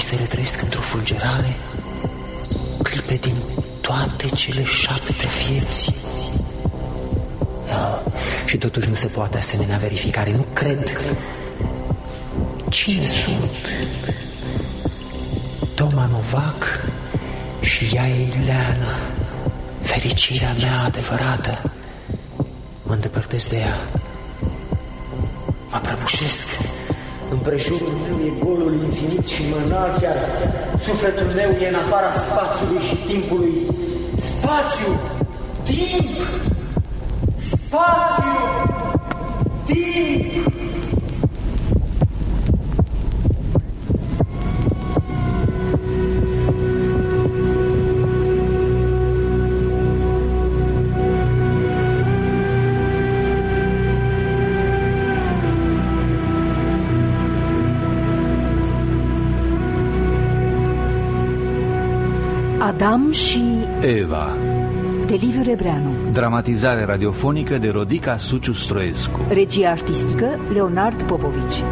se retrăiesc într-o fulgerare clipe din toate cele 7 vieți. Și totuși nu se poate asemenea verificare. Nu cred. Cine sunt? Toma Novac și ea Ileana, fericirea mea adevărată. Mă îndepărtez de ea, mă prăbușesc. Împrejurul meu e golul infinit și mă înalț, iar sufletul meu e în afara spațiului și timpului. Spațiu, timp, spațiu, timp. Adam și Eva, de Liviu Rebreanu. dramatizare radiofonică de Rodica Suciu Stroescu. Regie artistică Leonard Popovici.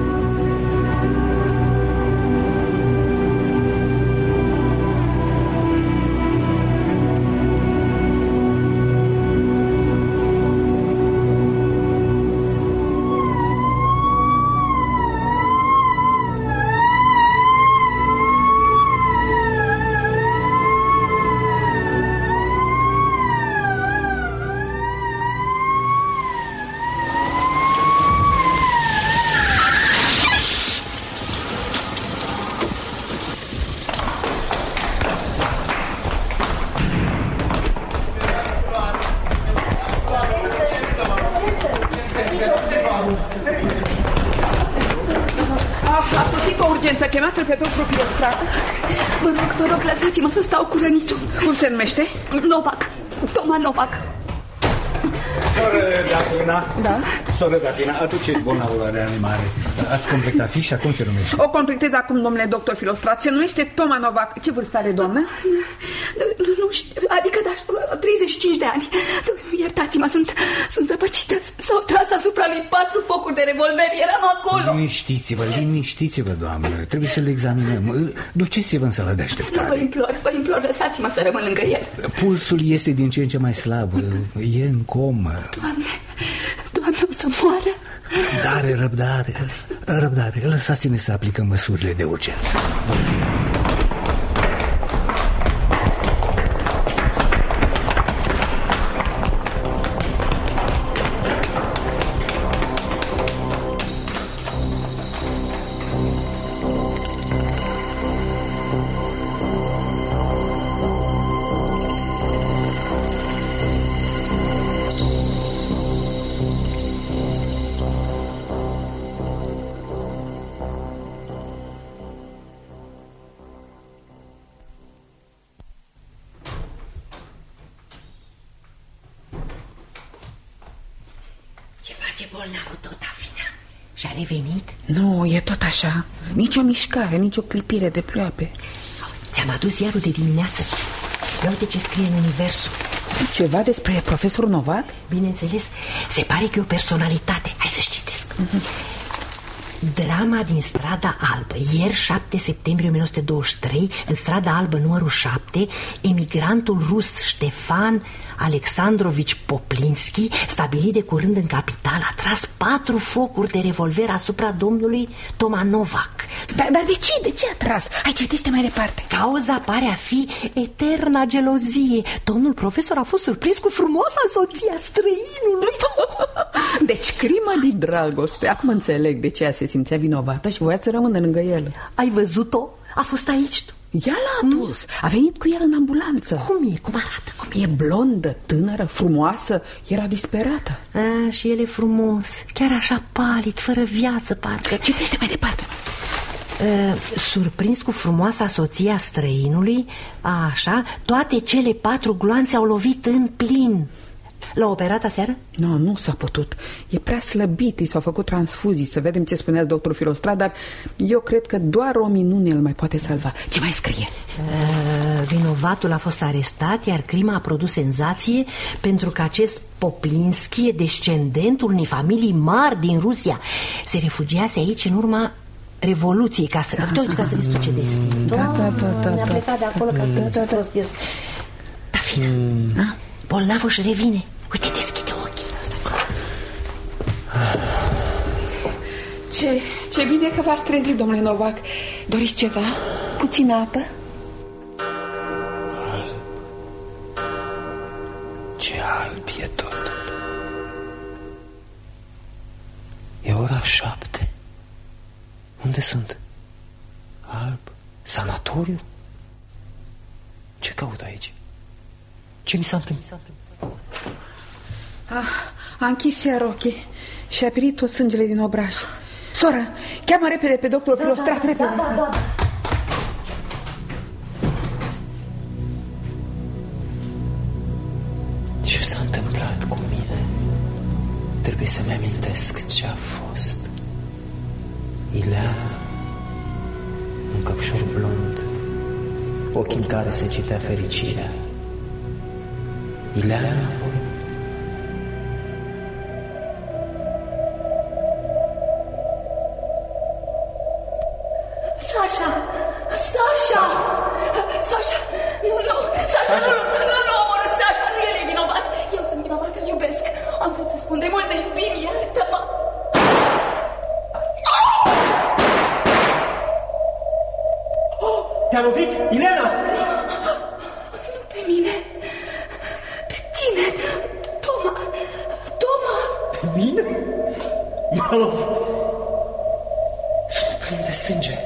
Chemați-l pe doctorul Filostrat. Vă rog, lăsați-mă să stau cu rănitul. Cum se numește? Novac, Toma Novac. Soră Datina. Da? Soră Datina, aduceți bolnavul la reanimare. Ați completat fișa, cum se numește? O completez acum, domnule doctor Filostrat. Se numește Toma Novac. Ce vârstă are, doamnă? Nu știu, adică 35 de ani. Iertați-mă, sunt zăpăcită. S-au tras asupra lui 4 focuri de revolver. Eram acolo. Liniștiți-vă, doamnă. Trebuie să-l examinăm. Duceți-vă în sală de așteptare. Vă implor, lăsați-mă să rămân lângă el. Pulsul este din ce în ce mai slab. E în comă. Doamne, o să moară. Răbdare. Lăsați-ne să aplicăm măsurile de urgență. Și-a revenit? Nu, e tot așa. Nici o mișcare, nici o clipire de ploape. Ți-am adus iarul de dimineață. Ia uite ce scrie în Universul. Ceva despre profesorul Novac? Bineînțeles, se pare că e o personalitate. Hai să-și citesc. Drama din Strada Albă. Ieri, 7 septembrie 1923, în Strada Albă numărul 7, emigrantul rus Ștefan Alexandrovici Poplinski, stabilit de curând în capitală, a tras 4 focuri de revolver asupra domnului Toma Novac. Dar de ce? De ce a tras? Hai, citește mai departe. Cauza pare a fi eterna gelozie. Domnul profesor a fost surprins cu frumoasa soție a străinului. Deci crimă de dragoste. Acum înțeleg de ce se simțea vinovată și voia să rămână lângă el. Ai văzut-o? A fost aici. Ea l-a adus. A venit cu el în ambulanță. Cum e? Cum arată? E blondă, tânără, frumoasă. Era disperată. Și el e frumos. Chiar așa palid, fără viață, parcă. Citește mai departe. Surprins cu frumoasa soție a străinului, așa, toate cele 4 gloanțe au lovit în plin. L-a operat aseară? Nu s-a putut. E prea slăbit, i s-au făcut transfuzii. Să vedem ce spunea doctorul Filostrat, dar eu cred că doar o minune îl mai poate salva. Ce mai scrie? Vinovatul a fost arestat, iar crima a produs senzație pentru că acest Poplinski e descendentul unei familii mari din Rusia. Se refugiase aici în urma Revoluției, ca să vezi tu ce destin. Ne-a plecat de acolo ca să prostesc. Da, fine, bolnavul își revine. Uite, deschide ochii. Ce bine că v-ați trezit, domnule Novac. Doriți ceva? Puțină apă? Ce alb e totul. E ora 7. Unde sunt? Alb? Sanatoriu? Ce caut aici? Ce mi s-a întâmplat? A închis iar ochii și a pirit tot sângele din obraj. Sora, cheamă repede pe doctorul Filostrat, repede. Da. Ce s-a întâmplat cu mine? Trebuie să-mi amintesc ce a fost. Ileana, un căpșor blond, ochii în care se citea fericirea. Ileana, apoi Sasha! Nu, Sasha, nu omoră Sasha, nu el e vinovat. Eu sunt vinovat, îl iubesc. Am vrut să spun de mult de iubire, iartă-mă. te-a lovit, Ileana? Nu pe mine, pe tine, Toma. Pe mine? M-a lovit. Sunt plin de sânge.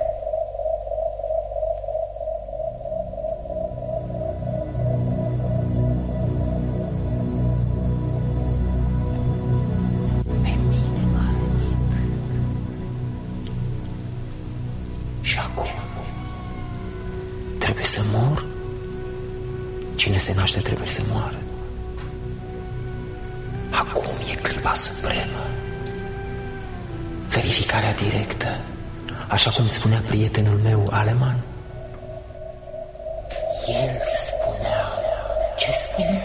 Cine se naște trebuie să moară. Acum e clipa supremă. Verificarea directă, așa cum spunea prietenul meu Aleman. El spunea. Ce spunea?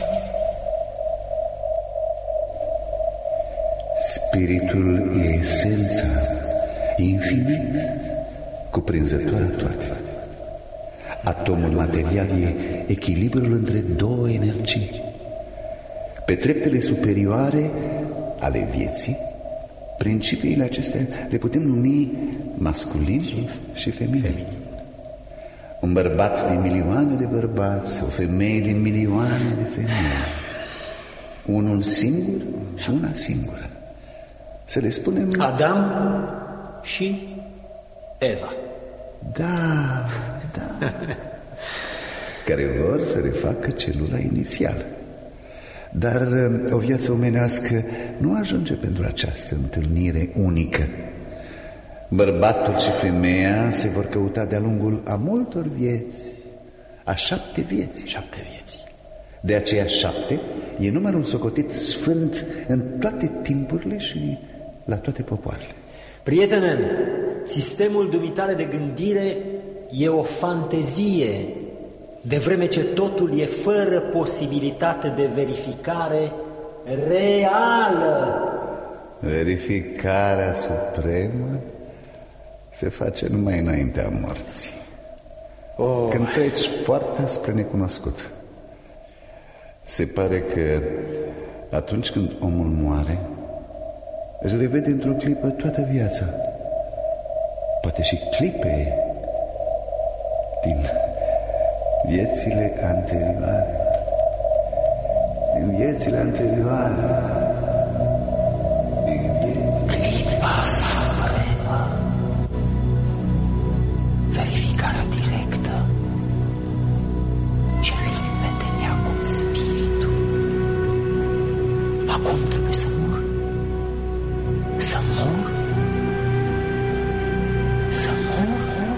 Spiritul e esența, infinit, cuprinzătoare toate. Atomul material e echilibrul între două energii. Pe treptele superioare ale vieții, principiile acestea le putem numi masculin și feminin. Un bărbat din milioane de bărbați, o femeie din milioane de femei. Unul singur și una singură. Să le spunem Adam și Eva. Da, care vor să refacă celula inițială. Dar o viață omenească nu ajunge pentru această întâlnire unică. Bărbatul și femeia se vor căuta de-a lungul a multor vieți, a 7 vieți. 7 vieți. De aceea 7 e numărul socotit sfânt în toate timpurile și la toate popoarele. Prietene, sistemul dumitale de gândire e o fantezie, de vreme ce totul e fără posibilitate de verificare reală. Verificarea supremă se face numai înaintea morții. Când treci poarta spre necunoscut. Se pare că atunci când omul moare, își revede într-o clipă toată viața. Poate și clipe din viețile anterioare. Din viețile anterioare. Clipa supremă. Verificarea directă. Ce limpede acum spiritul. Acum trebuie să mor. Să mor. Să mor.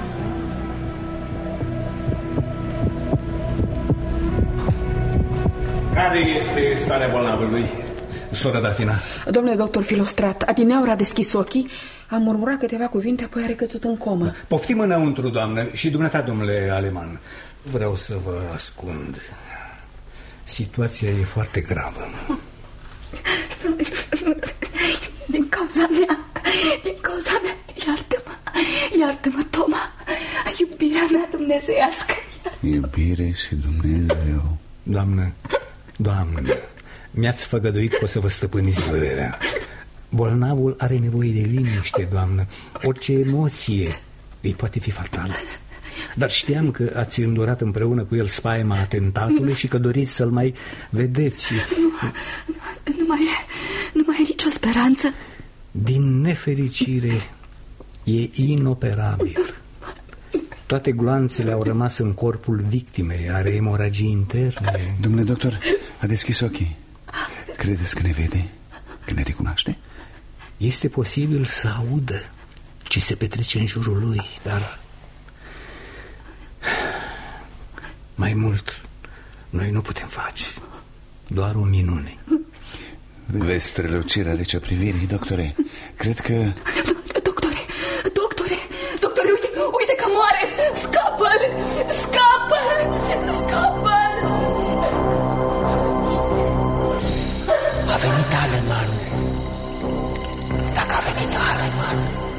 Care este starea bolnavului, sora Dafina? Domnule doctor Filostrat, adineauri a deschis ochii, a murmurat câteva cuvinte, apoi a recăzut în comă. Poftim înăuntru, doamnă, și dumneata, domnule Aleman. Vreau să vă ascund. Situația e foarte gravă. Din cauza mea, iartă-mă. Iartă-mă, Toma. Iubirea mea dumnezeiască. Iubire și Dumnezeu. Doamnă, mi-ați făgăduit că o să vă stăpâniți durerea. Bolnavul are nevoie de liniște, doamnă. Orice emoție îi poate fi fatală. Dar știam că ați îndurat împreună cu el spaima atentatului și că doriți să-l mai vedeți. Nu mai e nicio speranță. Din nefericire e inoperabil. Toate gloanțele au rămas în corpul victimei. Are emoragii interne. Domnule doctor, a deschis ochii. Credeți că ne vede? Că ne recunoaște? Este posibil să audă ce se petrece în jurul lui, dar mai mult noi nu putem face. Doar o minune. Vezi strălucirea rece a privirii, doctore. Cred că... Doctore, uite că moare. Scapă-l. A venit Aleman. Dacă a venit Aleman,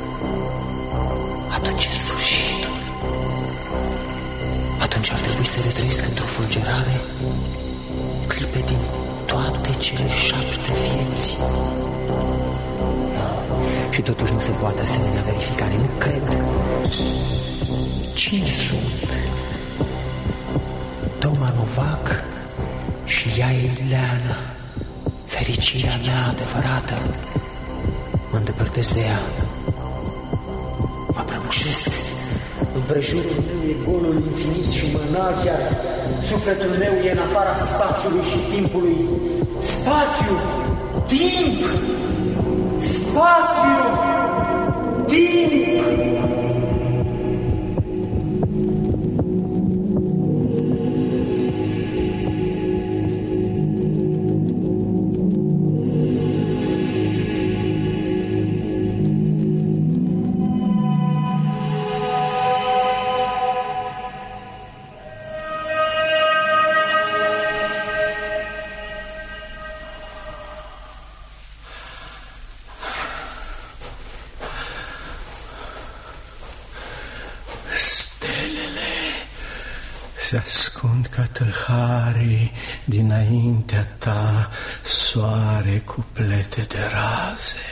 atunci e sfârșitul. Atunci ar trebui să retrăiesc într-o fulgerare clipe din toate cele 7 vieți. Și totuși nu se poate asemenea verificare. Nu cred. Cine sunt? Toma Novac și ea e Ileana, fericirea mea adevărată. Mă îndepărtez de ea, mă prăbușesc. Împrejurul meu e golul infinit și mă înalt, iar sufletul meu e în afara spațiului și timpului. Spațiu, timp, spațiu, timp. Se ascund ca tâlharii dinaintea ta, soare cu plete de raze.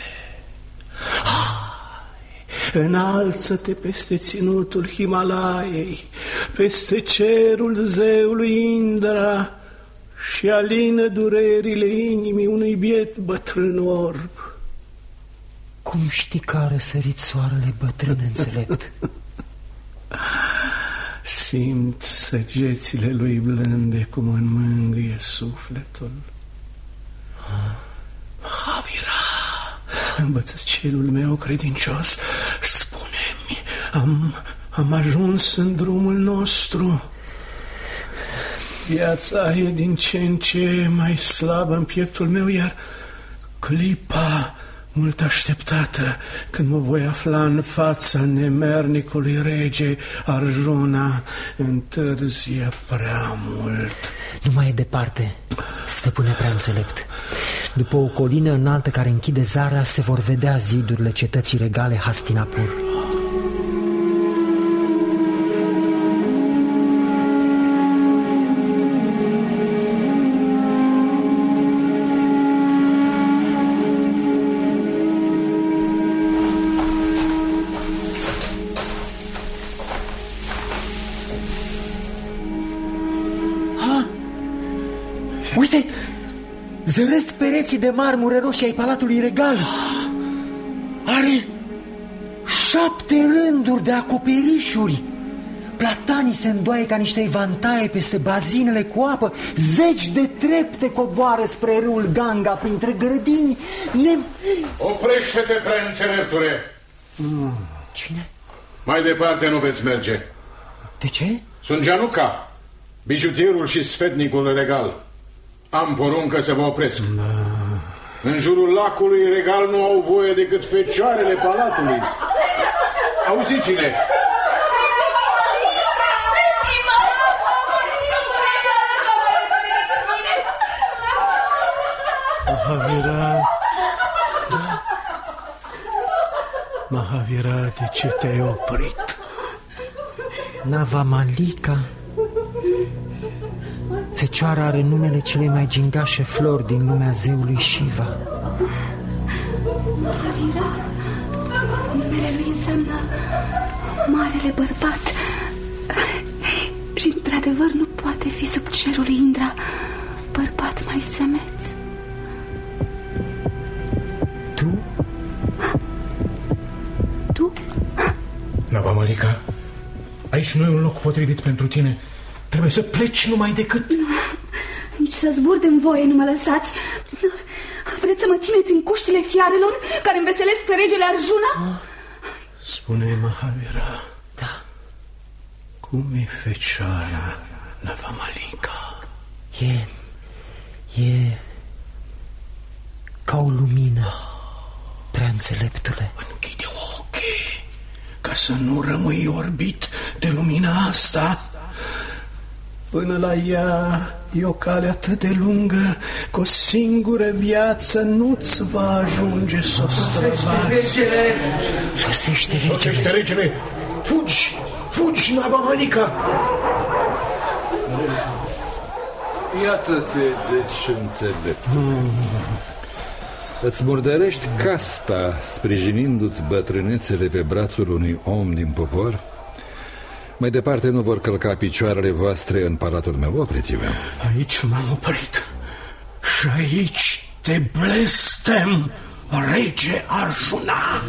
Hai, înalță-te peste ținutul Himalaiei, peste cerul zeului Indra și alină durerile inimii unui biet bătrân orb. Cum știi că a răsărit soarele, bătrân înțelept? Simt săgețile lui blânde cum îmi mângâie sufletul. Mahavira, învățăcelul meu credincios, spune-mi, am ajuns în drumul nostru. Viața e din ce în ce mai slabă în pieptul meu, iar clipa mult așteptată când mă voi afla în fața nemernicului rege Arjuna întârzie prea mult. Nu mai e departe, stăpâne prea înțelept. După o colină înaltă care închide zara, se vor vedea zidurile cetății regale Hastinapur. Uite, zăresc pereții de marmură roșie ai Palatului Regal. Are 7 rânduri de acoperișuri. Platanii se îndoaie ca niște evantaie peste bazinele cu apă. Zeci de trepte coboară spre râul Ganga printre grădini. Oprește-te, prea înțeleptule. Cine? Mai departe nu veți merge. De ce? Sunt Gianuca, bijutierul și sfetnicul regal. Am poruncă să vă opresc. În jurul lacului regal nu au voie decât fecioarele palatului. Auziți-le! Mahavira, Mahavira, de ce te-ai oprit? Navamalika. Fecioara are numele cele mai gingașe flori din lumea zeului Shiva. Mahavira, numele lui înseamnă marele bărbat. Și într-adevăr nu poate fi sub cerul Indra bărbat mai semeț. Tu? Navamalika, aici nu e un loc potrivit pentru tine. Trebuie să pleci numai decât... Nu, nici să zbur de-mi voie nu mă lăsați. Vreți să mă țineți în cuștile fiarelor care înveselesc pe regele Arjuna? Spune, Mahavira. Da. Cum e fecioara Navamalika? E ca o lumină, prea înțeleptule. Închide ochii ca să nu rămâi orbit de lumina asta. Până la ea e o cale atât de lungă că o singură viață nu-ți va ajunge să o străbați. Sosește regele! Fugi! Fugi, Navamalika! Iată-te, deci înțelept. Îți murdărești casta sprijinindu-ți bătrânețele pe brațul unui om din popor? Mai departe nu vor călca picioarele voastre în palatul meu, opriți-vă. Aici m-am oprit și aici te blestem, rege Arjuna.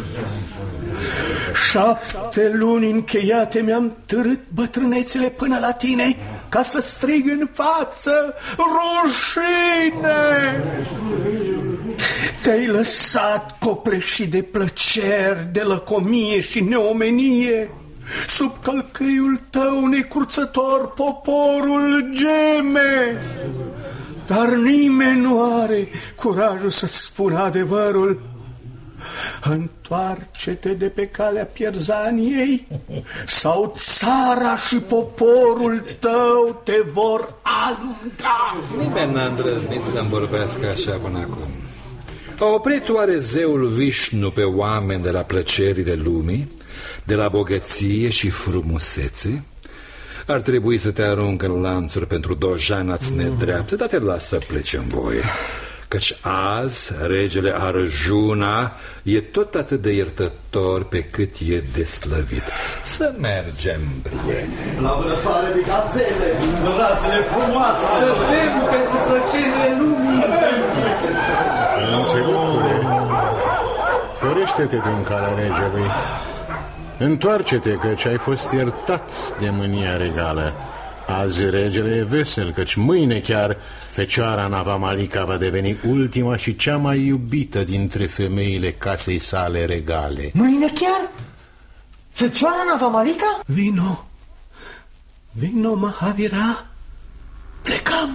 7 luni încheiate mi-am târât bătrânețele până la tine ca să strig în față: rușine! Te-ai lăsat copleșit de plăceri, de lăcomie și neomenie. Sub călcâiul tău necurțător poporul geme. Dar nimeni nu are curajul să-ți spună adevărul. Întoarce-te de pe calea pierzaniei sau țara și poporul tău te vor alunga. Nimeni n-a îndrăznit să-mi vorbească așa până acum. A oprit oare zeul Vishnu pe oameni de la plăcerile lumii, de la bogăție și frumusețe? Ar trebui să te arunc în lanțuri pentru dojana-ți nedreaptă, dar te las să pleci în voie. Căci azi regele Arjuna e tot atât de iertător pe cât e de slăvit. Să mergem, prieteni. La vânătoare de gazele, în rațele frumoase. Să bem pentru plăcerile lumii. Înțeleptule, ferește-te din calea regelui. Întoarce-te, căci ai fost iertat de mânia regală. Azi regele e vesel, căci mâine chiar fecioara Navamalika va deveni ultima și cea mai iubită dintre femeile casei sale regale. Mâine chiar? Fecioara Navamalika? Vino, Mahavira. Plecăm.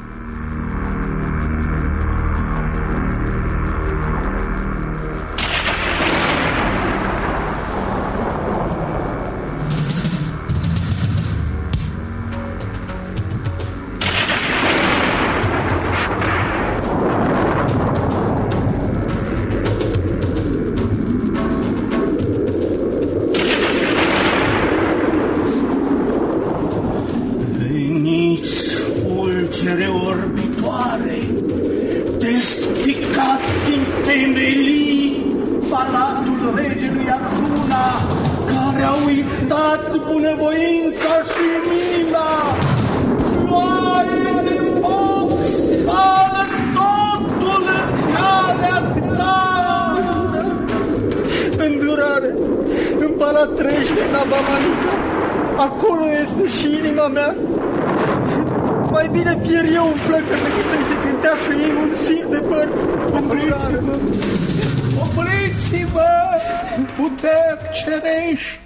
Acolo este și inima mea. Mai bine pierd eu un flăcăr decât să-i se cântească ei un fir de păr. Opriți-vă! Opriți-vă! Puteri cerești!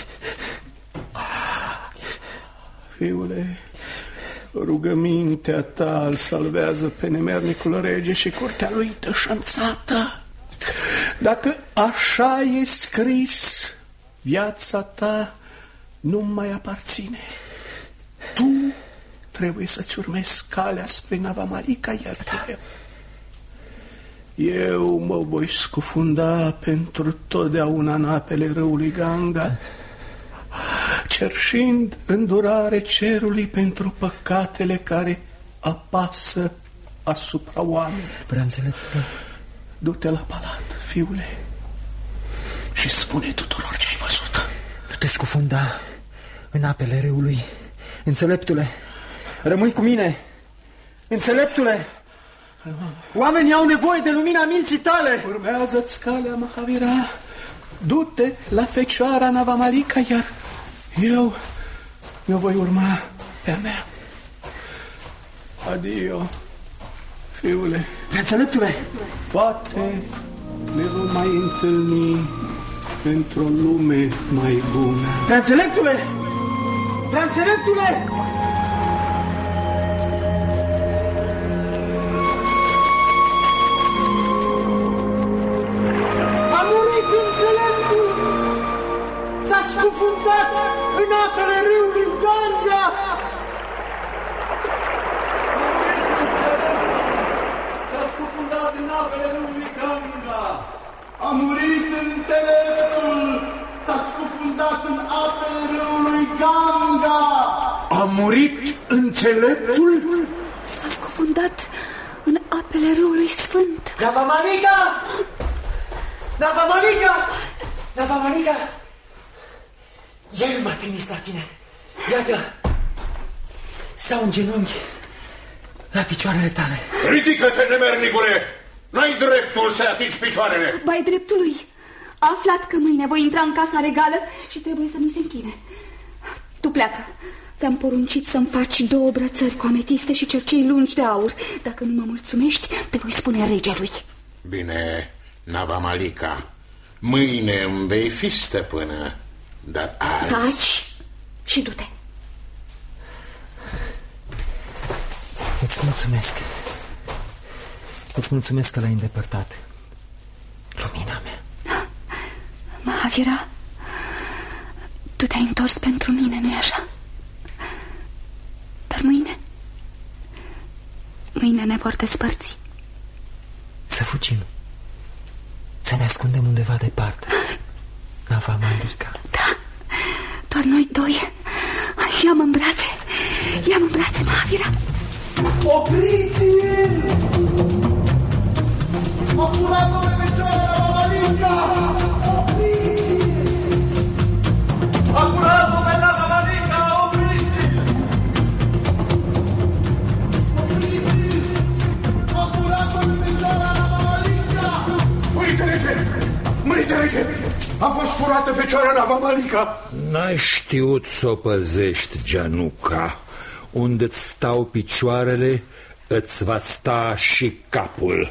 Fiule, rugămintea ta îl salvează pe nemernicul rege și curtea lui tășanțată. Dacă așa e scris, viața ta nu mai aparține. Tu trebuie să-ți urmezi calea spre Navamalika, iar eu Eu mă voi scufunda pentru totdeauna în apele râului Ganga, cerșind îndurare cerului pentru păcatele care apasă asupra oamenilor. Prea înțeleptule. Du-te la palat, fiule, și spune tuturor ce ai văzut. Nu te scufunda în apele râului, înțeleptule. Rămâi cu mine, înțeleptule. Oamenii au nevoie de lumina minții tale. Urmează-ți calea, Mahavira. Du-te la Fecioara Navamalika, iar eu voi urma pe a mea. Adio, fiule. Înțeleptule. Poate ne vom mai întâlni într-o lume mai bună. Înțeleptule! Înțeleptule! A murit înțeleptul! S-a scufundat în apele râului Ganga! S-a scufundat în apele râului Ganga! A murit înțeleptul! S-a scufundat în apele râului Ganga! A murit înțeleptul? S-a scufundat în apele râului Sfânt. Navamalika! Navamalika! Navamalika! El m-a trimis la tine. Iată, stau în genunchi la picioarele tale. Ridică-te, nemernicule! N-ai dreptul să atingi picioarele. Ba-i dreptul lui. A aflat că mâine voi intra în casa regală și trebuie să mi se închine. Tu pleacă. Ți-am poruncit să-mi faci 2 brățări cu ametiste și cercei lungi de aur. Dacă nu mă mulțumești, te voi spune regelui. Bine, Navamalika, mâine îmi vei fi stăpână, dar azi... Taci și du-te. Îți mulțumesc. Îți mulțumesc că l-ai îndepărtat. Lumina mea. Mahavira, tu te-ai întors pentru mine, nu-i așa? Dar mâine ne vor despărți. Să fugim. Să ne ascundem undeva departe. Navamalika. Da, doar noi 2. Ia-mă în brațe. Ia-mă în brațe, Mahavira. Opriți-l! M-a furat-o pe Fecioara Navamalika! Opriți-l! M-a furat-o pe Navamalika! Opriți-l! Opriți-l! M-a furat-o pe Fecioara Navamalika! Mărite rege! Mărite rege! A fost furată Fecioara Navamalika! N-ai știut să o păzești, Gianuca. Unde-ți stau picioarele, îți va sta și capul.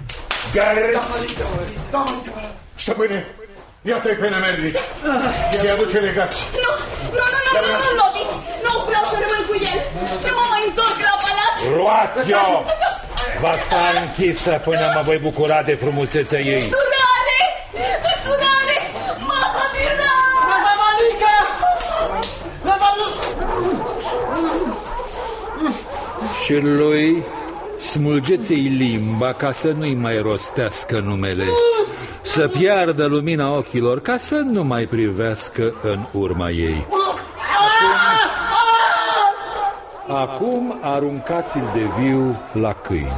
Stăpâne, iată-i pe nemernici. Să-i aduce legați. Nu, loviți. Nu vreau să rămân cu el. Nu mă mai întorc la palat. Luați-o! Va sta închisă până mă voi bucura de frumusețea ei. Îndurare! Mahavira! Navamalika! Și lui smulgeți-i limba ca să nu-i mai rostească numele, să piardă lumina ochilor ca să nu mai privească în urma ei. Acum aruncați-l de viu la câini.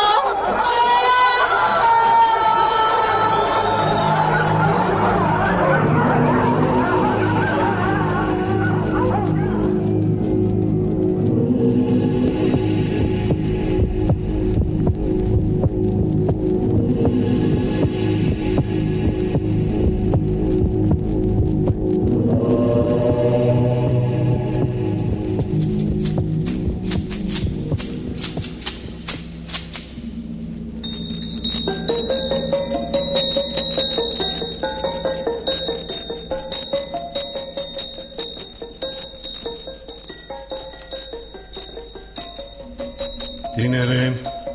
Tinere,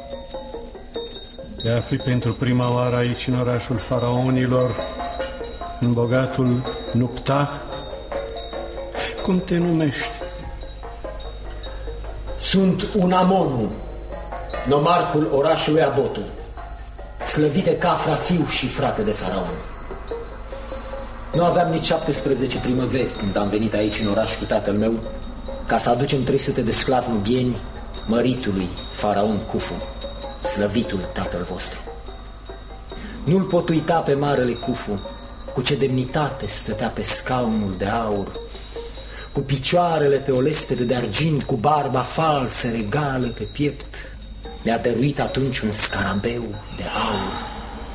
te afli pentru prima oară aici în orașul faraonilor, în bogatul Nuptah. Cum te numești? Sunt un Amonu, nomarhul orașului Abotul. Slăvite Cafra, fiu și frate de faraon. Nu aveam nici 17 primăveri când am venit aici în oraș cu tatăl meu ca să aducem 300 de sclavi nubieni măritului faraon Khufu, slăvitul tatăl vostru. Nu-l pot uita pe marele Khufu, cu ce demnitate stătea pe scaunul de aur, cu picioarele pe o lespede de argint, cu barba falsă, regală pe piept. Mi-a dăruit atunci un scarabeu de aur.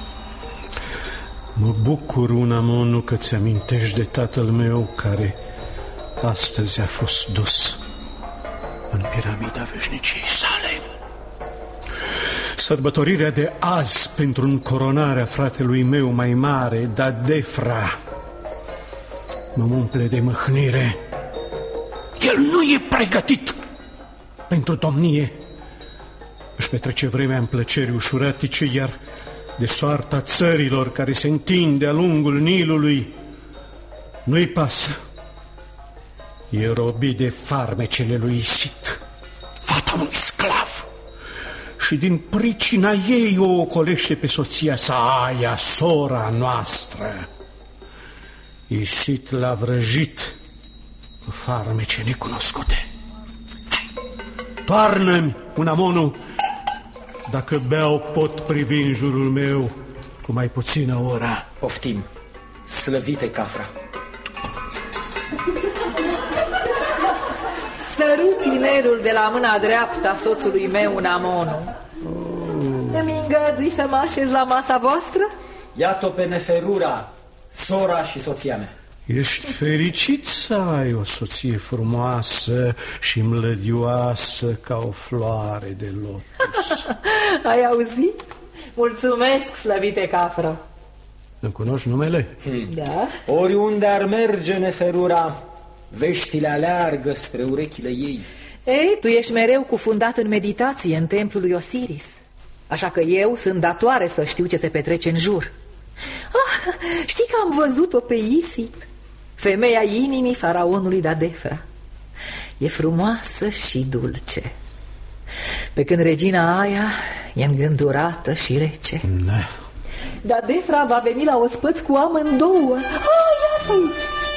Mă bucur, Unamonu, că ți-amintești de tatăl meu care astăzi a fost dus în piramida veșniciei sale. Sărbătorirea de azi pentru încoronarea fratelui meu mai mare, Dadefra, mă umple de mâhnire. El nu e pregătit pentru domnie. Își petrece vremea în plăceri ușuratice, iar de soarta țărilor care se întind de-a lungul Nilului nu-i pasă. E robit de farmecele lui Isit, fata unui sclav, și din pricina ei o ocolește pe soția sa, Aia, sora noastră. Isit l-a vrăjit cu farmece necunoscute. Hai, toarnă-mi, Unamonu, dacă beau pot privi în jurul meu cu mai puțină ora. Poftim, slăvite Cafra. Sărut tinerul de la mâna dreaptă a soțului meu, Unamonu. Îmi îngădui să mă așez la masa voastră? Iată-o pe Neferura, sora și soția mea. Ești fericit să ai o soție frumoasă și mlădioasă ca o floare de lotus. Ai auzit? Mulțumesc, slăvite Cafra. Îmi cunoști numele? Da. Oriunde ar merge Neferura, veștile aleargă spre urechile ei. Ei, tu ești mereu cufundat în meditație în templul lui Osiris, așa că eu sunt datoare să știu ce se petrece în jur. Știi că am văzut-o pe Isit, femeia inimii faraonului Dadefra. E frumoasă și dulce, pe când regina Aia e îngândurată și rece. Da. Dadefra va veni la ospăț cu amândouă. Iată-i!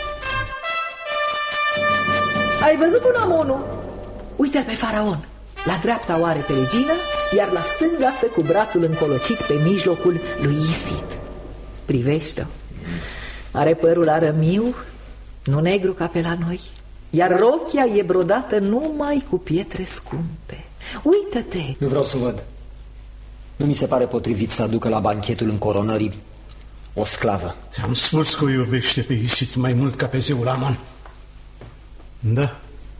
Ai văzut Unamonu? Uite-l pe faraon. La dreapta o are pe regină, iar la stânga stă cu brațul încolocit pe mijlocul lui Isit. Privește-o. Are părul arămiu, nu negru ca pe la noi, iar rochia e brodată numai cu pietre scumpe. Uită-te! Nu vreau să văd. Nu mi se pare potrivit să aducă la banchetul încoronării o sclavă. Ți-am spus că o iubește pe Isit mai mult ca pe zeul Amon. Da.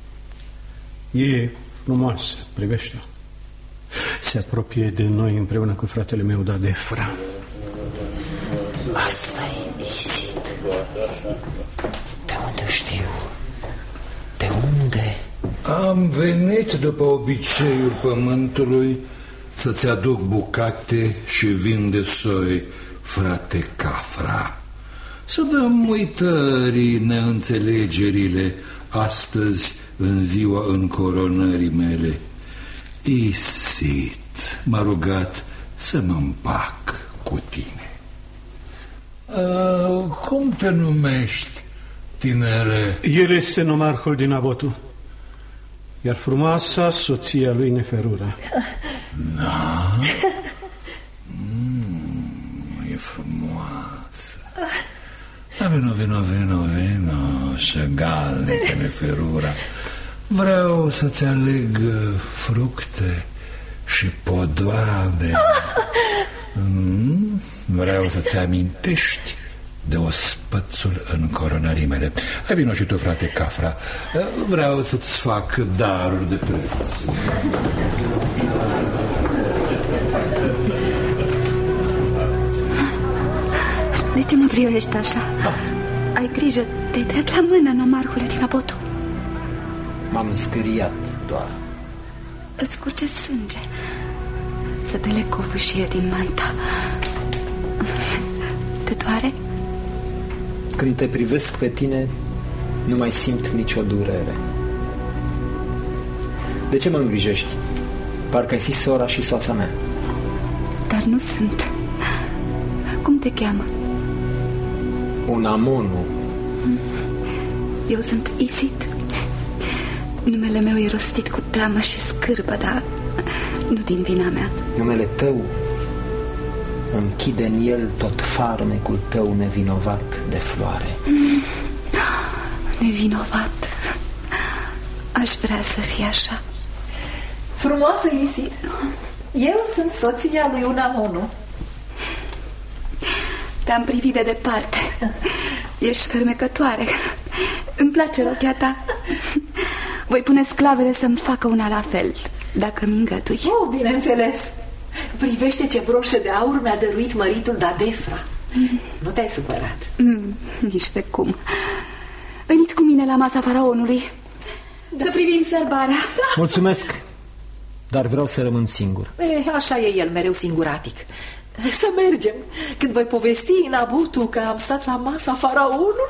E frumoasă, privește-o. Se apropie de noi împreună cu fratele meu Dadefra. Asta-i Isit. De unde știu? De unde? Am venit după obiceiul pământului să-ți aduc bucate și vin de soi, frate Cafra. Să dăm uitării neînțelegerile astăzi în ziua încoronării mele. Isit m-a rugat să mă împac cu tine. Cum te numești, tinere? El este nomarhul din Abotu, iar frumoasa soția lui Neferura. Da? E frumoasă. Vino, șăgalnică Neferura. Vreau să-ți aleg fructe și podoabe. Vreau să-ți amintești de ospățul încoronării mele. Hai, vino și tu, frate Cafra. Vreau să-ți fac daruri de preț. De ce mă privești așa? Ai grijă, te-ai tăiat la mână, nomarhule din Abotu. M-am zgâriat doar. Îți curge sânge. Să te leg cu o fâșie din manta. Te doare? Când te privesc pe tine, nu mai simt nicio durere. De ce mă îngrijești? Parcă ai fi sora și soața mea. Dar nu sunt. Cum te cheamă? Unamono. Eu sunt Isit. Numele meu e rostit cu teamă și scârbă, dar nu din vina mea. Numele tău închide în el tot farmecul tău nevinovat de floare. Nevinovat. Aș vrea să fie așa. Frumoasă, Isit. Eu sunt soția lui Unamono. Te-am privit de departe. Ești fermecătoare. Îmi place rochea ta. Voi pune sclavele să-mi facă una la fel, dacă mi îngădui. Bineînțeles. Privește ce broșă de aur mi-a dăruit măritul Dadefra. Nu te-ai supărat? Nici de cum. Veniți cu mine la masa faraonului. Să privim sărbarea. Mulțumesc, dar vreau să rămân singur. Așa e el, mereu singuratic. Să mergem. Când voi povesti în Abutu că am stat la masa faraonului.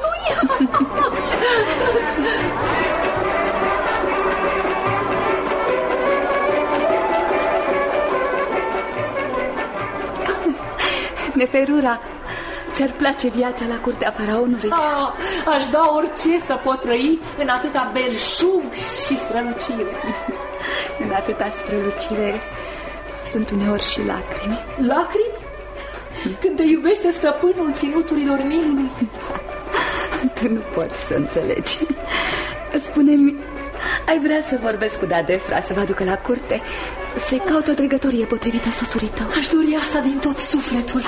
Neferura, ți-ar place viața la curtea faraonului? Aș da orice să pot trăi în atâta belșug și strălucire. În atâta strălucire sunt uneori și lacrimi. Lacrimi? Când te iubește stăpânul ținuturilor Nilului? Tu nu poți să înțelegi. Spune-mi, ai vrea să vorbesc cu Dadefra să vă aducă la curte? Să-i caut o dregătorie potrivită soțului tău. Aș dori asta din tot sufletul.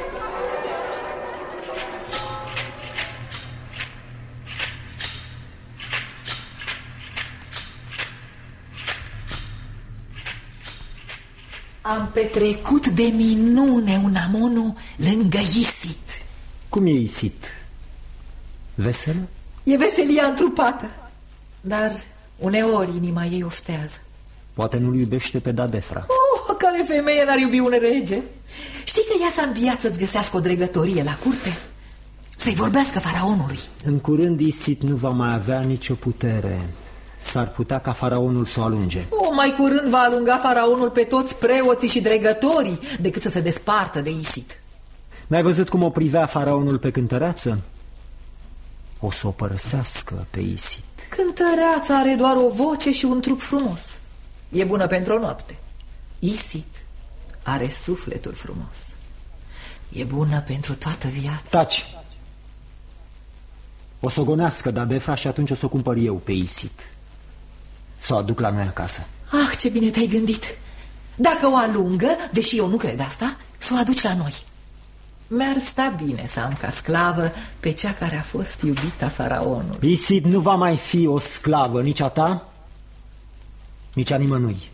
Am petrecut de minune Unamono lângă Isit. Cum e Isit? Veselă? E veselia întrupată, dar uneori inima ei oftează. Poate nu-l iubește pe Dadefra. Care femeie n-ar iubi un rege? Știi că ea s-a înviat să-ți găsească o dregătorie la curte? Să-i vorbească faraonului. În curând Isit nu va mai avea nicio putere. S-ar putea ca faraonul să o alunge. Mai curând va alunga faraonul pe toți preoții și dregătorii decât să se despartă de Isit. N-ai văzut cum o privea faraonul pe cântăreață? O să o părăsească pe Isit. Cântăreața are doar o voce și un trup frumos. E bună pentru o noapte. Isit are sufletul frumos. E bună pentru toată viața. Taci! O să o gonească Dadefra și atunci o să o cumpăr eu pe Isit. Să o aduc la noi acasă. Ce bine te-ai gândit. Dacă o alungă, deși eu nu cred asta, să o aduci la noi. Mi-ar sta bine să am ca sclavă pe cea care a fost iubita faraonului. Isit nu va mai fi o sclavă, nici a ta, nici a nimănui.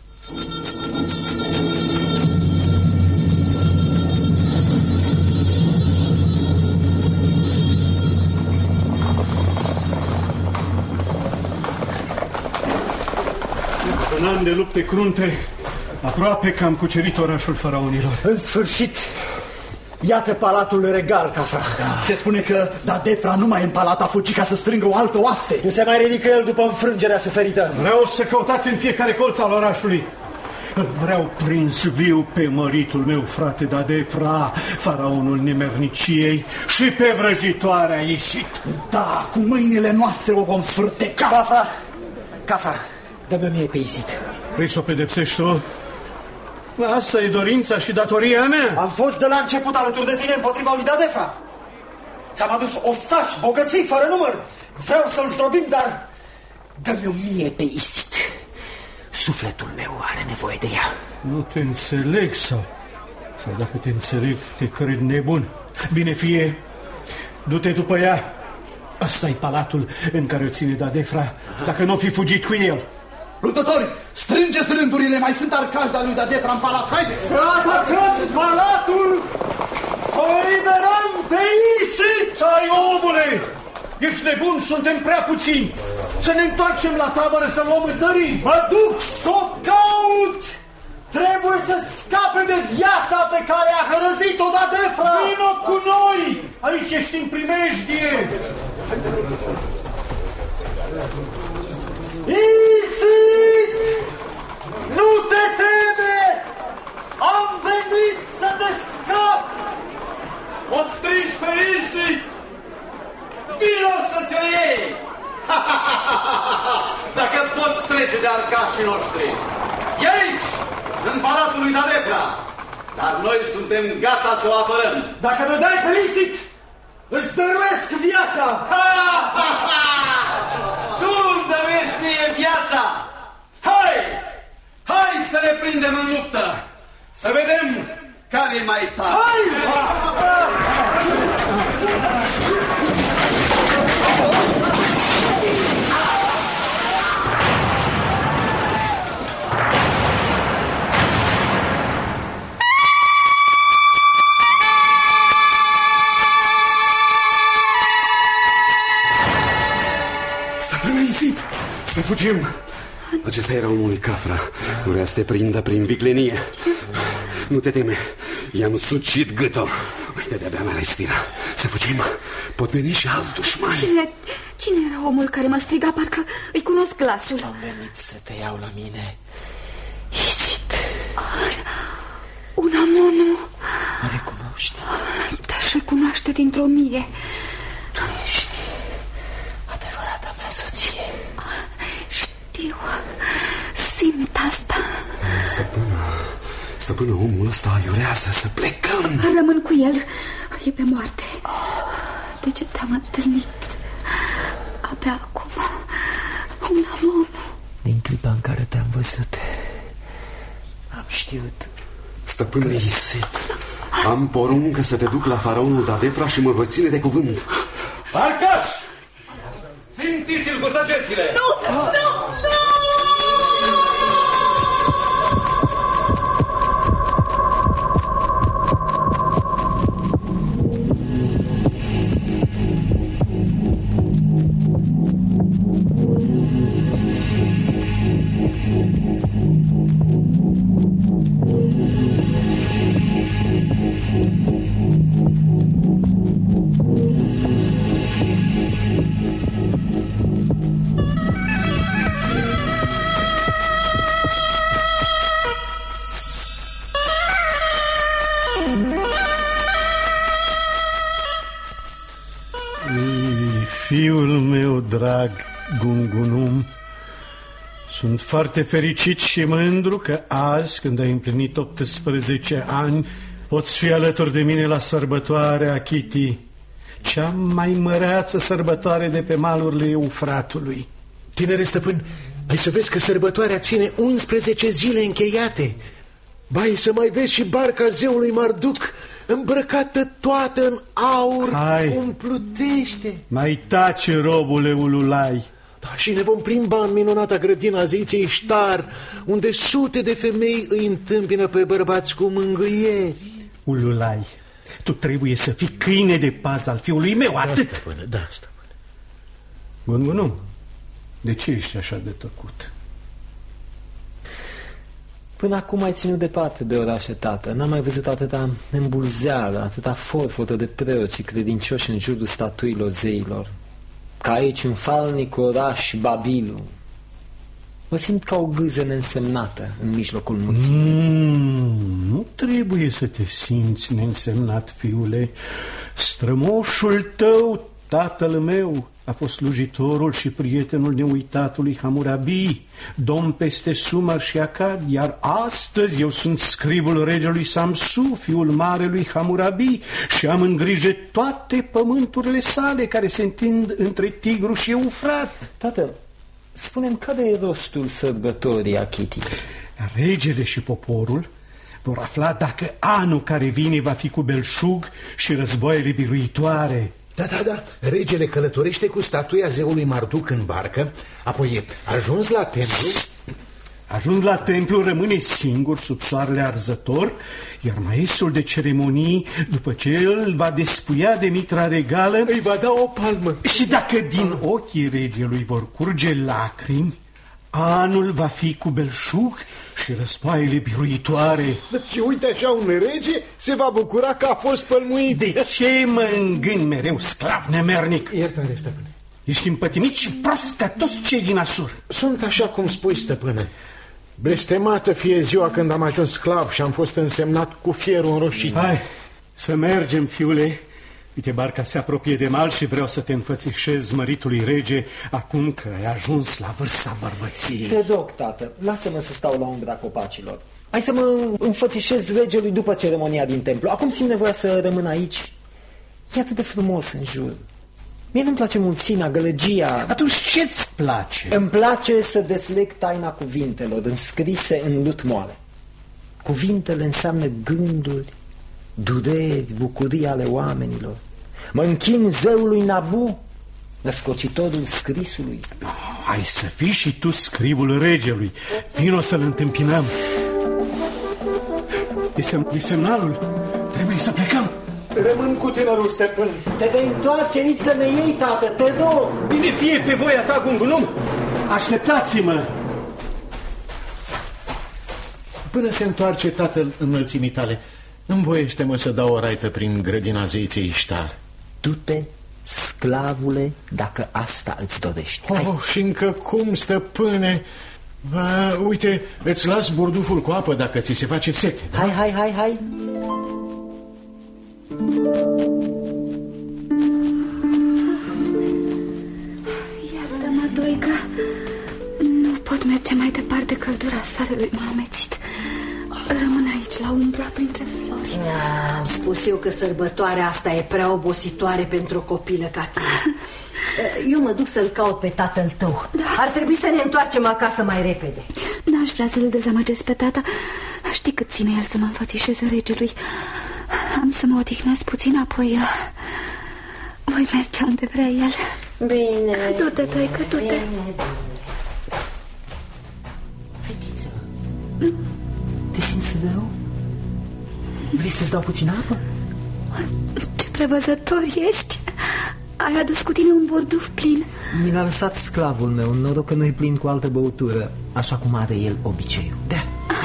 Un an de lupte crunte, aproape că am cucerit orașul faraonilor. În sfârșit, iată palatul regal, Cafra. Se spune că Dadefra nu mai e în palat, a fugit ca să strângă o altă oaste. Nu se mai ridică el după înfrângerea suferită. Vreau să căutați în fiecare colț al orașului. Îl vreau prins viu pe măritul meu, frate Dadefra, faraonul nemerniciei, și pe vrăjitoarea Isit. Da, cu mâinile noastre o vom sfârteca. Cafra, dă-mi mie pe Isit. Vrei să o pedepsești tu? Asta e dorința și datoria mea. Am fost de la început alături de tine împotriva lui Dadefra. Ți-am adus ostași, bogății, fără număr. Vreau să-l zdrobim, dar dă-mi-o mie pe Isit. Sufletul meu are nevoie de ea. Nu te înțeleg sau dacă te înțeleg, te cred nebun. Bine fie, du-te după ea. Asta-i palatul în care o ține Dadefra, dacă nu o fi fugit cu el. Luptători, strângeți rândurile, mai sunt arcași de-a lui Dadefra în palat, haide! Să atacăm palatul! Să liberăm pe Isit! Ai, omule! Ești nebun, suntem prea puțini! Să ne întoarcem la tabără să luăm întării! Mă duc să o caut! Trebuie să scape de viața pe care a hărăzit-o Dadefra! Vino cu noi! Aici ești în primejdie! Isit! Nu te teme! Am venit să te scap! arcașii noștri. E aici, în palatul lui Dadefra. Dar noi suntem gata să o apărăm. Dacă mă dai pe Isit, îți dăruiesc viața! Tu îmi dăruiești mie viața! Hai! Hai să ne prindem în luptă! Să vedem care e mai tare! Hai! Să fugim! Acesta era omul lui Cafra. Vrea să te prindă prin viclenie. Nu te teme, i-am sucit gâtul. Uite, de-abia mea respira. Să fugim, pot veni și alți dușmani. Cine era omul care mă striga? Parcă îi cunosc glasul. Am venit să te iau la mine, Isit. Un amonu. Mă recunoști? Te-aș recunoaște dintr-o mie. Tu ești adevărata mea soție. Știu, simt asta. Stăpână, omul ăsta iurează să plecăm. Rămân cu el, e pe moarte. De ce te-am întâlnit abia acum? Un amon. Din clipa în care te-am văzut, am știut. Stăpână Isit, am poruncă să te duc la faraonul Dadefra și mă vă ține de cuvânt. Arcaș! Țintiți-l cu săgețile! Nu! Fiul meu drag, Gungunum, sunt foarte fericit și mândru că azi, când ai împlinit 18 ani, poți fi alături de mine la sărbătoarea Chiti, cea mai măreață sărbătoare de pe malurile Eufratului. Tinere stăpân, ai să vezi că sărbătoarea ține 11 zile încheiate. Bai, să mai vezi și barca zeului Marduc, îmbrăcată toată în aur, cum plutește. Mai tace, robule Ululai. Da, și ne vom plimba în minunata grădina zeiței Ștar, unde sute de femei îi întâmpină pe bărbați cu mângâieri. Ululai, tu trebuie să fii câine de pază al fiului meu, atât. Da, stăpâne, da, stăpâne. Gungunum, de ce ești așa de tăcut? Până acum ai ținut departe de orașe, tată. N-am mai văzut atâta îmbulzeală, atâta forfotă de preoți și credincioși în jurul statuilor zeilor, ca aici în falnic oraș Babilu. Mă simt ca o gâză neînsemnată în mijlocul mulțimii. Nu trebuie să te simți neînsemnat, fiule. Strămoșul tău, tatăl meu, a fost slujitorul și prietenul neuitatului Hammurabi, domn peste Sumer și Akkad, iar astăzi eu sunt scribul regelui Samsu, fiul marelui Hammurabi, și am în grijă toate pământurile sale care se întind între Tigru și Eufrat. Tată, spune-mi, care e rostul sărbătorii Achiti? Regele și poporul vor afla dacă anul care vine va fi cu belșug și războaiele biruitoare. Da, regele călătorește cu statuia zeului Marduc în barcă, apoi ajuns la templu... Ajuns la templu, rămâne singur sub soarele arzător, iar maestrul de ceremonii, după ce îl va despuia de mitra regală, îi va da o palmă. Și dacă din ochii regelui vor curge lacrimi, anul va fi cu belșug și războaiele biruitoare. Și uite așa, un rege se va bucura că a fost pălmuit. De ce mă îngâni mereu, sclav nemernic? Iertare, stăpâne. Ești împătimit și prost ca toți cei din Asur. Sunt așa cum spui, stăpâne. Blestemată fie ziua când am ajuns sclav și am fost însemnat cu fierul înroșit. Hai, să mergem, fiule. Uite, barca se apropie de mal și vreau să te înfățișez măritului rege acum că ai ajuns la vârsta bărbăției. Te rog, tată, lasă-mă să stau la umbra copacilor. Hai să mă înfățișez regelui după ceremonia din templu. Acum simt nevoia să rămân aici. E atât de frumos în jur. Mie nu-mi place mulțimea, gălăgia. Atunci ce-ți place? Îmi place să desleg taina cuvintelor înscrise în lut moale. Cuvintele înseamnă gânduri, dureri, bucurii ale oamenilor. Mă închin zeului Nabu, născocitorul scrisului. Hai să fii și tu scribul regelui. Vino să-l întâmpinăm. E semnalul. Trebuie să plecăm. Rămân cu tânărul stăpân. Te vei întoarce aici să ne iei, tată, te rog. Bine fie pe voia ta, Gungunum. Așteptați-mă. Până se întoarce tatăl înălțimii tale, învoiește-mă să dau o raită prin grădina zeiței Iștar. Du-te, sclavule, dacă asta îți dorești. Oh, și încă cum, stăpâne? Uite, îți las burduful cu apă dacă ți se face sete. Da? Hai. Iartă-mă, Doica. Nu pot merge mai departe, căldura soarelui m-a amețit. Rămân aici, la umbra, printre flori. Am spus eu că sărbătoarea asta e prea obositoare pentru o copilă ca tine. Eu mă duc să-l caut pe tatăl tău. Da. Ar trebui să ne întoarcem acasă mai repede. N-aș vrea să-l dezamăgesc pe tata. Știi cât ține el să mă înfățișeze regelui. Am să mă odihnesc puțin, apoi voi merge unde vrea el. Bine. Du-te, Doică, du-te. Fetiță, te simți rău? Vrei să-ți dau puțin apă? Ce prevăzător ești. Ai adus cu tine un burduf plin. Mi l-a lăsat sclavul meu. Noroc că nu-i plin cu altă băutură, așa cum are el obiceiul. Da.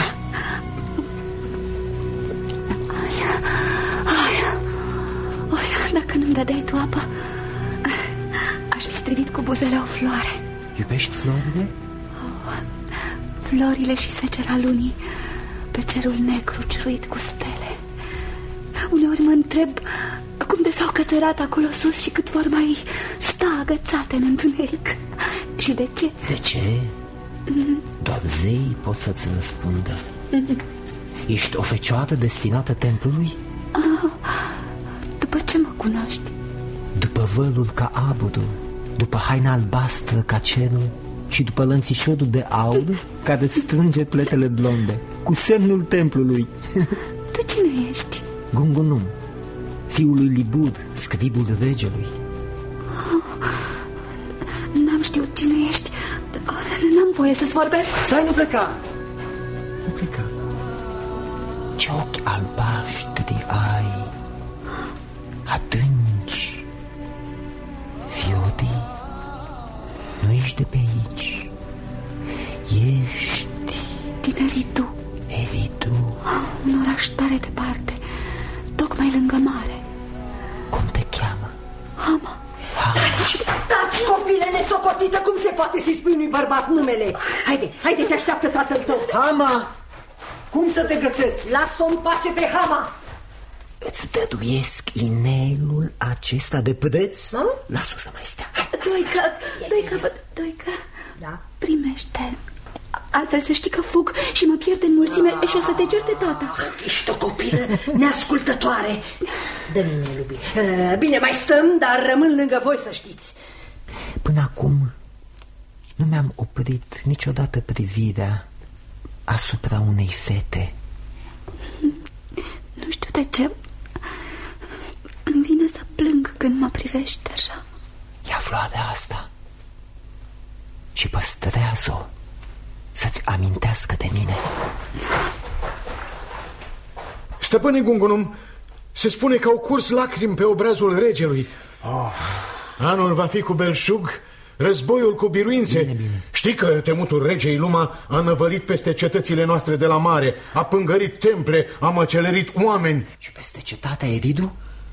Dacă nu-mi dădeai tu apă, aș fi strivit cu buzele o floare. Iubești florile? Florile și secera lunii pe cerul negru ciuruit cu stele. Uneori mă întreb cum de s-au cățărat acolo sus și cât vor mai sta agățate în întuneric. Și de ce? De ce? Doar zeii pot să-ți răspundă. Ești o fecioară destinată templului? După ce mă cunoști? După vălul ca aburul, după haina albastră ca cerul și după lănțișorul de aur care îți strânge pletele blonde, cu semnul templului. Tu cine ești? Gungunum, fiul lui Libud, scribul regelui. N-am știut cine ești. N-am voie să-ți vorbesc. Stai, nu pleca. Nu pleca. Ce ochi albaștri ai, adânci, fiori. Nu ești de pe aici. Ești din Eridu. Eridu. Un oraș tare departe, tocmai lângă mare. Cum te cheamă? Hama. Taci, copile nesocotită, cum se poate să-i spui unui bărbat numele? Haide, te așteaptă tatăl tău. Hama, cum să te găsesc? Lasă-o în pace pe Hama. Îți dăduiesc inelul acesta de preț? Lasă-o să mai stea. Doică, da? Primește. Altfel să știi că fug și mă pierd în mulțime și o să te certe tata. Ești o copilă neascultătoare. Dă-mi inelul. Bine, mai stăm, dar rămân lângă voi, să știți. Până acum nu mi-am oprit niciodată privirea asupra unei fete. Nu știu de ce îmi vine să plâng când mă privești așa. Ia floarea asta și păstrează-o să-ți amintească de mine. Stăpâne Gungunum, se spune că au curs lacrimi pe obrazul regelui. Anul va fi cu belșug, războiul cu biruințe. Bine. Știi că temutul regei Luma a năvălit peste cetățile noastre de la mare, a pângărit temple, a măcelărit oameni. Și peste cetatea Eridu?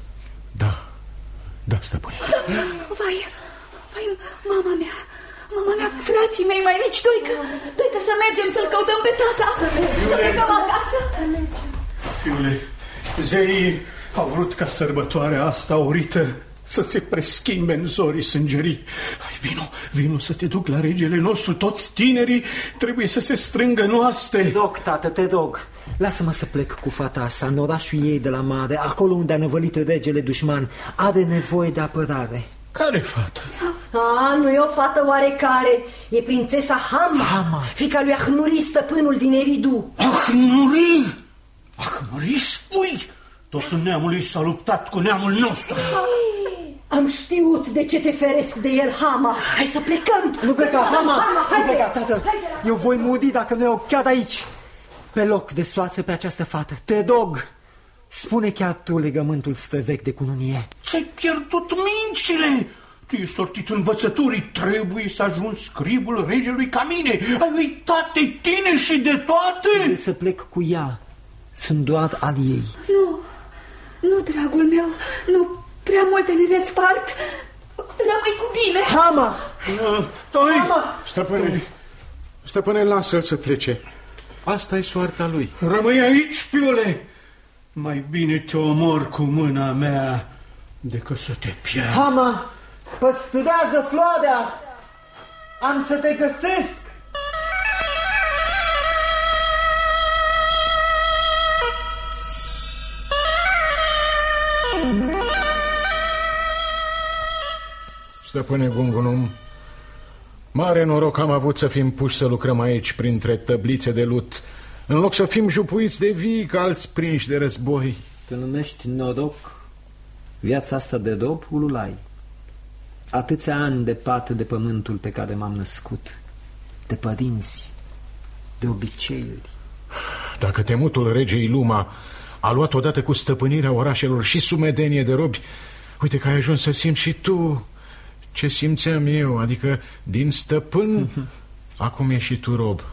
Da, stăpâne. Vai, mama mea, frații mei mai mici, Doică să mergem să-l căutăm pe tata. Să plecăm acasă. Fiule, zeii Au vrut ca sărbătoarea asta aurită să se preschimbe în zorii sângerii. Hai, vino să te duc la regele nostru. Toți tinerii trebuie să se strângă noaste. Te rog, tată, te rog. Lasă-mă să plec cu fata asta în orașul ei de la mare, acolo unde a năvălit regele dușman. Are nevoie de apărare. Care fată? Nu e o fată oarecare. E prințesa Hama. Fiica lui Ahnuri, stăpânul din Eridu. Ahnuri? Ahnuri, spui? Totul neamului s-a luptat cu neamul nostru. Am știut de ce te feresc de el, Hama. Hai să plecăm. Nu pleca, Hama. Nu pleca, tată. Eu voi muri dacă nu eu chiar aici. Pe loc de soață pe această fată. Te rog, spune chiar tu legământul străvechi de cununie. Ți-ai pierdut mințile. Tu ești sortit învățăturii. Trebuie să ajungi scribul regelui ca mine. Ai uitat de tine și de toate. Trebuie să plec cu ea. Sunt doar al ei. Nu, dragul meu. Nu prea multe ne despart. Rămâi cu bine. Hama! Stăpâne, lasă-l să plece. Asta e soarta lui. Rămâi aici, fiule. Mai bine te omor cu mâna mea decât să te pierd. Hama, păstrează floarea. Am să te găsesc. Stăpâne Gungunum, mare noroc am avut să fim puși să lucrăm aici printre tăblițe de lut, în loc să fim jupuiți de vii ca alți prinși de război. Tu numești noroc viața asta de rob, Ululai? Atâția ani departe de pământul pe care m-am născut, de părinți, de obiceiuri. Dacă temutul regei Luma a luat odată cu stăpânirea orașelor și sumedenie de robi, uite că ai ajuns să simți și tu ce simțeam eu, adică din stăpân acum e și tu rob.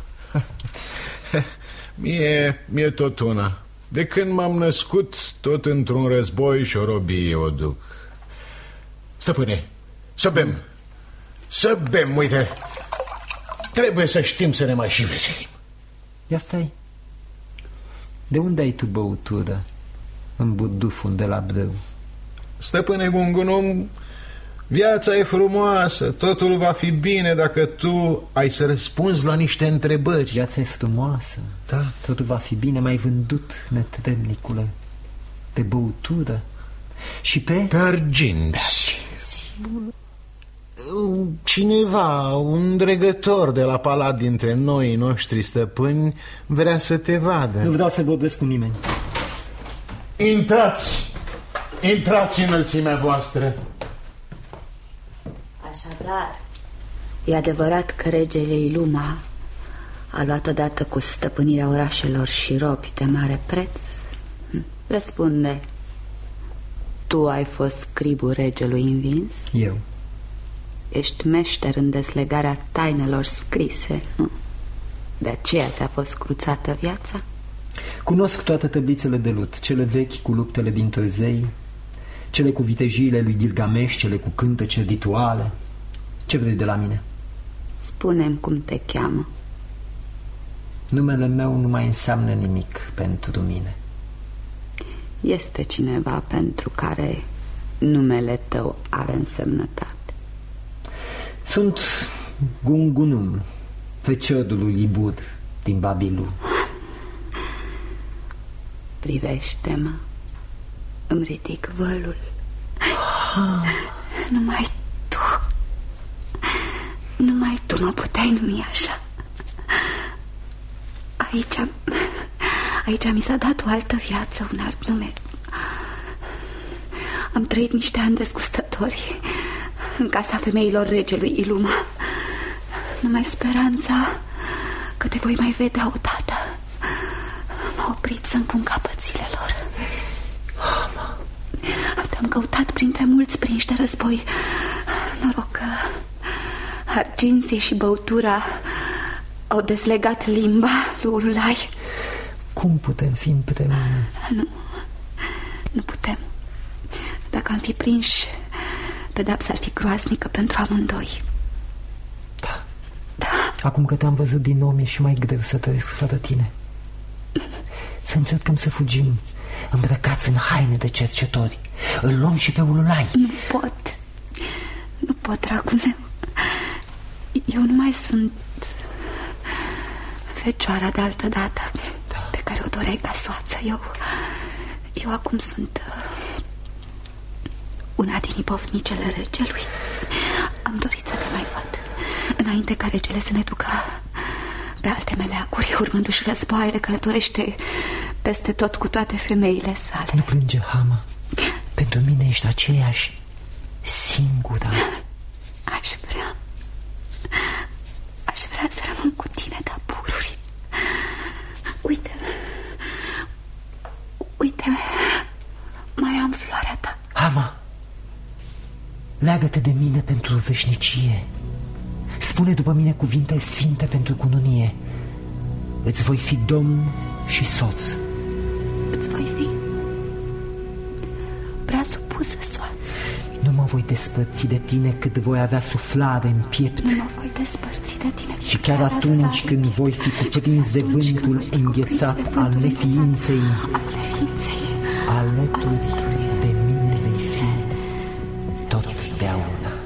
Mie tot una. De când m-am născut, tot într-un război și o robie o duc. Stăpâne, să bem. Să bem, uite. Trebuie să știm să ne mai și veselim. Ia stai. De unde ai tu băutură în buduful de la brâu? Stăpâne Gungunum, viața e frumoasă, totul va fi bine dacă tu ai să răspunzi la niște întrebări. Viața e frumoasă, da. Totul va fi bine, m-ai vândut, netremnicule, pe băutură și pe arginți. Cineva, un dregător de la palat dintre noi noștri stăpâni vrea să te vadă. Nu vreau să vorbesc cu nimeni. Intrați în înălțimea voastră. Așadar, e adevărat că regele Iluma a luat odată cu stăpânirea orașelor și robi de mare preț? Răspunde. Tu ai fost scribul regelui învins? Eu. Ești meșter în deslegarea tainelor scrise. De aceea ți-a fost cruțată viața? Cunosc toate tăblițele de lut, cele vechi cu luptele din Târzei, cele cu vitejiile lui Gilgamesh, cele cu cântece, rituale. Ce vrei de la mine? Spune-mi cum te cheamă. Numele meu nu mai înseamnă nimic pentru mine. Este cineva pentru care numele tău are însemnătate? Sunt Gungunum, feciorul lui Ibud din Babilu. Privește-mă, îmi ridic vălul. Numai tu mă puteai numi așa. Aici mi s-a dat o altă viață, un alt nume. Am trăit niște ani dezgustători în casa femeilor regelui Iluma. Numai speranța că te voi mai vedea odată m-a oprit să-mi pun capățile lor. Te-am căutat printre mulți prinși de război. Noroc că arginții și băutura au deslegat limba lui Ululai. Cum putem fi împreună? Nu putem. Dacă am fi prinși, pedapsa ar fi groaznică pentru amândoi. Da. Acum că te-am văzut din nou, mi-e și mai greu să trăiesc fără tine. Să încercăm să fugim îmbrăcați în haine de cercetori. Îl luăm și pe Ululai. Nu pot, dragul meu. Eu nu mai sunt fecioara de altă dată, pe care o doreai ca soață. Eu acum sunt una din ibovnicele regelui. Am dorit să te mai văd înainte ca regele să ne ducă pe alte meleaguri. Urmându-și războaiele, călătorește peste tot cu toate femeile sale. Nu plânge, Hama. Pentru mine ești aceeași singura. Aș vrea să rămân cu tine de pururi. Uite, mai am floarea ta. Hama, leagă-te de mine pentru veșnicie. Spune după mine cuvinte sfinte pentru cununie. Îți voi fi domn și soț. Îți voi fi prea supusă soață. Nu mă voi despărți de tine cât voi avea suflare în piept. Nu mă voi despărți de tine. Și chiar atunci când voi fi cuprins de vântul înghețat al neființei, alături de mine vei fi totdeauna.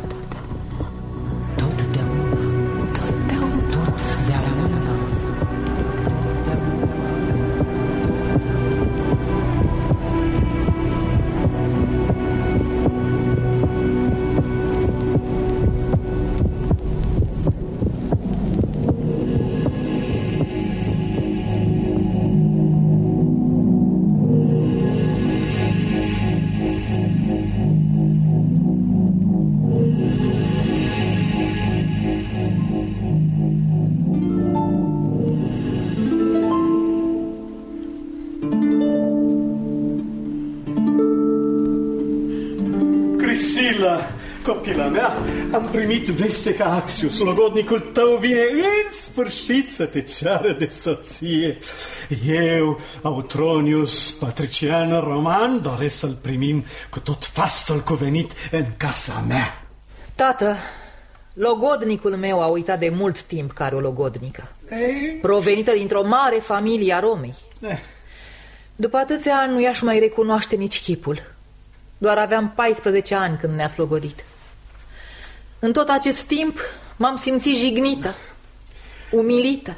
Copila mea, am primit veste că Axius, logodnicul tău, vine în sfârșit să te ceară de soție. Eu, Autronius, patrician roman, doresc să-l primim cu tot fastul cuvenit în casa mea. Tată, logodnicul meu a uitat de mult timp că are o logodnică, provenită dintr-o mare familie a Romei. După atâția ani nu i-aș mai recunoaște nici chipul. Doar aveam 14 ani când ne-a slogodit. În tot acest timp m-am simțit jignită, umilită.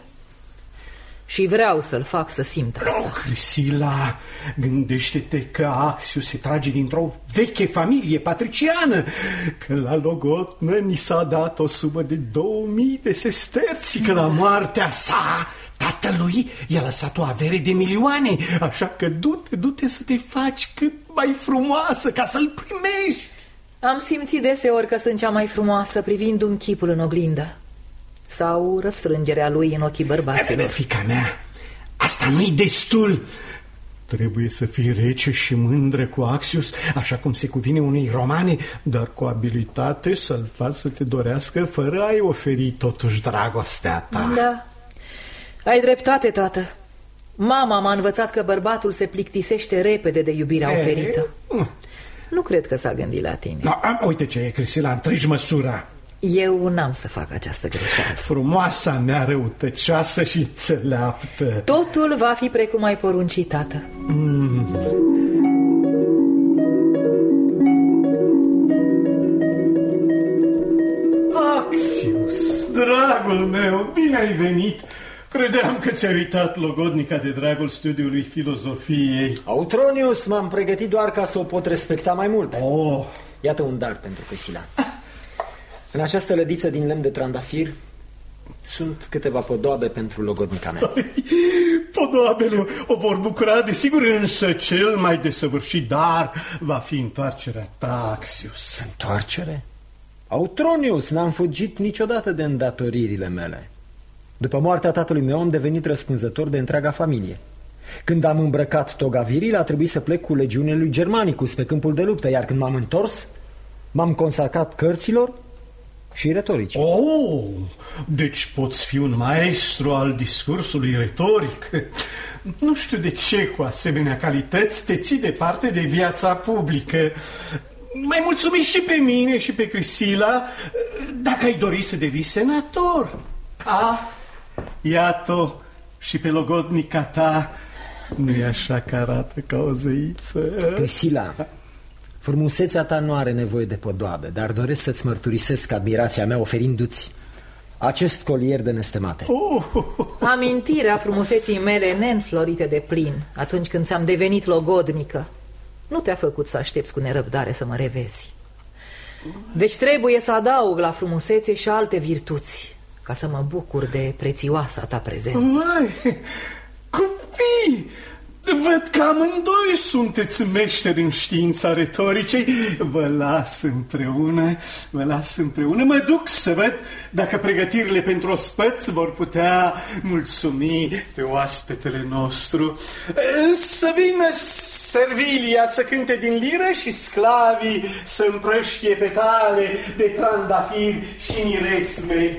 Și vreau să-l fac să simtă asta. Crisila, gândește-te că Axius se trage dintr-o veche familie patriciană, că la logodnă ni s-a dat o sumă de 2000 de sesterți, că la moartea sa tatălui i-a lăsat o avere de milioane, așa că du-te să te faci cât mai frumoasă ca să-l primești. Am simțit deseori că sunt cea mai frumoasă privindu-mi chipul în oglindă sau răsfrângerea lui în ochii bărbaților. Fiica mea, asta nu-i destul. Trebuie să fii rece și mândră cu Axius, așa cum se cuvine unei romane, dar cu abilitate să-l faci să te dorească fără a-i oferi totuși dragostea ta. Da, ai dreptate, tată. Mama m-a învățat că bărbatul se plictisește repede de iubirea oferită. Nu cred că s-a gândit la tine. Uite ce e, Crisila, întregi măsura. Eu n-am să fac această greșeală. Frumoasa mea răutăcioasă și înțeleaptă. Totul va fi precum ai poruncit, tată. Axius, dragul meu, bine ai venit. Credeam că ți-ai uitat logodnica de dragul studiului filozofiei. Autronius, m-am pregătit doar ca să o pot respecta mai mult. Iată un dar pentru Crisila. În această lădiță din lemn de trandafir sunt câteva podoabe pentru logodnica mea. Podoabele o vor bucura, desigur, însă cel mai desăvârșit dar va fi întoarcerea ta, Axius. Întoarcere? Autronius, n-am fugit niciodată de îndatoririle mele. După moartea tatălui meu am devenit răspunzător de întreaga familie. Când am îmbrăcat toga virilă, a trebuit să plec cu legiunile lui Germanicus pe câmpul de luptă, iar când m-am întors, m-am consacrat cărților și retoricii. Deci poți fi un maestru al discursului retoric. Nu știu de ce cu asemenea calități te ții departe de viața publică. Mai mulțumiți și pe mine și pe Crisila dacă ai dori să devii senator. Iată și pe logodnica ta Nu-i așa că arată ca o zeiță? Priscila, frumusețea ta nu are nevoie de podoabe, dar doresc să-ți mărturisesc admirația mea oferindu-ți acest colier de nestemate. Amintirea frumuseții mele neînflorite de plin atunci când ți-am devenit logodnică nu te-a făcut să aștepți cu nerăbdare să mă revezi. Deci trebuie să adaug la frumusețe și alte virtuți ca să mă bucur de prețioasa ta prezență. Vai, copii! Văd că amândoi sunteți meșteri în știința retoricei. Vă las împreună. Mă duc să văd dacă pregătirile pentru ospăț vor putea mulțumi pe oaspetele nostru. Să vină Servilia să cânte din liră și sclavii să împrăștie petale de trandafiri și miresme.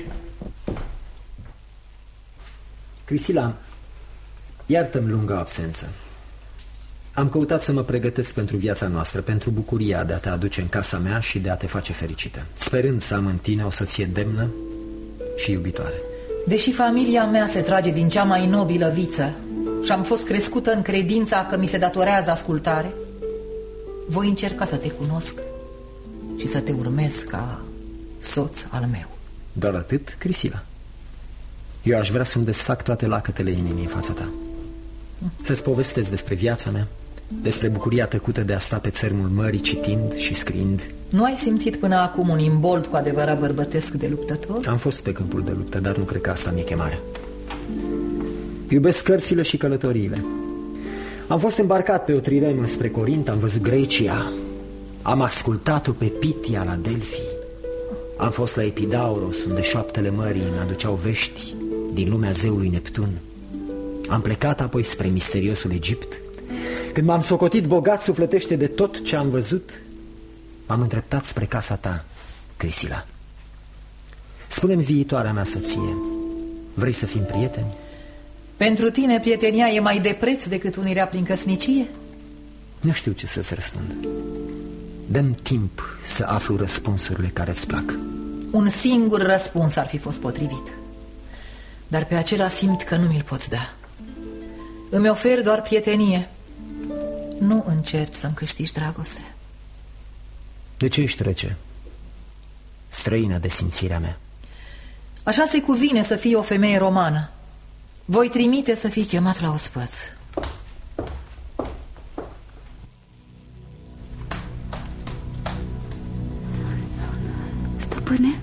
Priscila, iartă-mi lunga absență. Am căutat să mă pregătesc pentru viața noastră, pentru bucuria de a te aduce în casa mea și de a te face fericită, sperând să am în tine o soție demnă și iubitoare. Deși familia mea se trage din cea mai nobilă viță și am fost crescută în credința că mi se datorează ascultare, voi încerca să te cunosc și să te urmez ca soț al meu. Doar atât, Priscila? Eu aș vrea să-mi desfac toate lacătele inimii în fața ta, să-ți povestesc despre viața mea, despre bucuria tăcută de a sta pe țărmul mării citind și scriind. Nu ai simțit până acum un imbold cu adevărat bărbătesc de luptător? Am fost pe câmpul de luptă, dar nu cred că asta mi-e chemarea. Iubesc cărțile și călătoriile. Am fost îmbarcat pe o triremă spre Corint, am văzut Grecia, am ascultat-o pe Pitia la Delphi, am fost la Epidauros, unde șoaptele mării îmi aduceau vești din lumea zeului Neptun. Am plecat apoi spre misteriosul Egipt. Când m-am socotit bogat sufletește de tot ce am văzut, m-am îndreptat spre casa ta, Priscila. Spune-mi, viitoarea mea soție, vrei să fim prieteni? Pentru tine prietenia e mai de preț decât unirea prin căsnicie? Nu știu ce să-ți răspund. Dă-mi timp să aflu răspunsurile care îți plac. Un singur răspuns ar fi fost potrivit, dar pe acela simt că nu mi-l poți da. Îmi ofer doar prietenie. Nu încerci să-mi câștigi dragoste. De ce ești rece? Străină de simțirea mea. Așa se cuvine să fii o femeie romană. Voi trimite să fii chemat la ospăț. Stăpâne?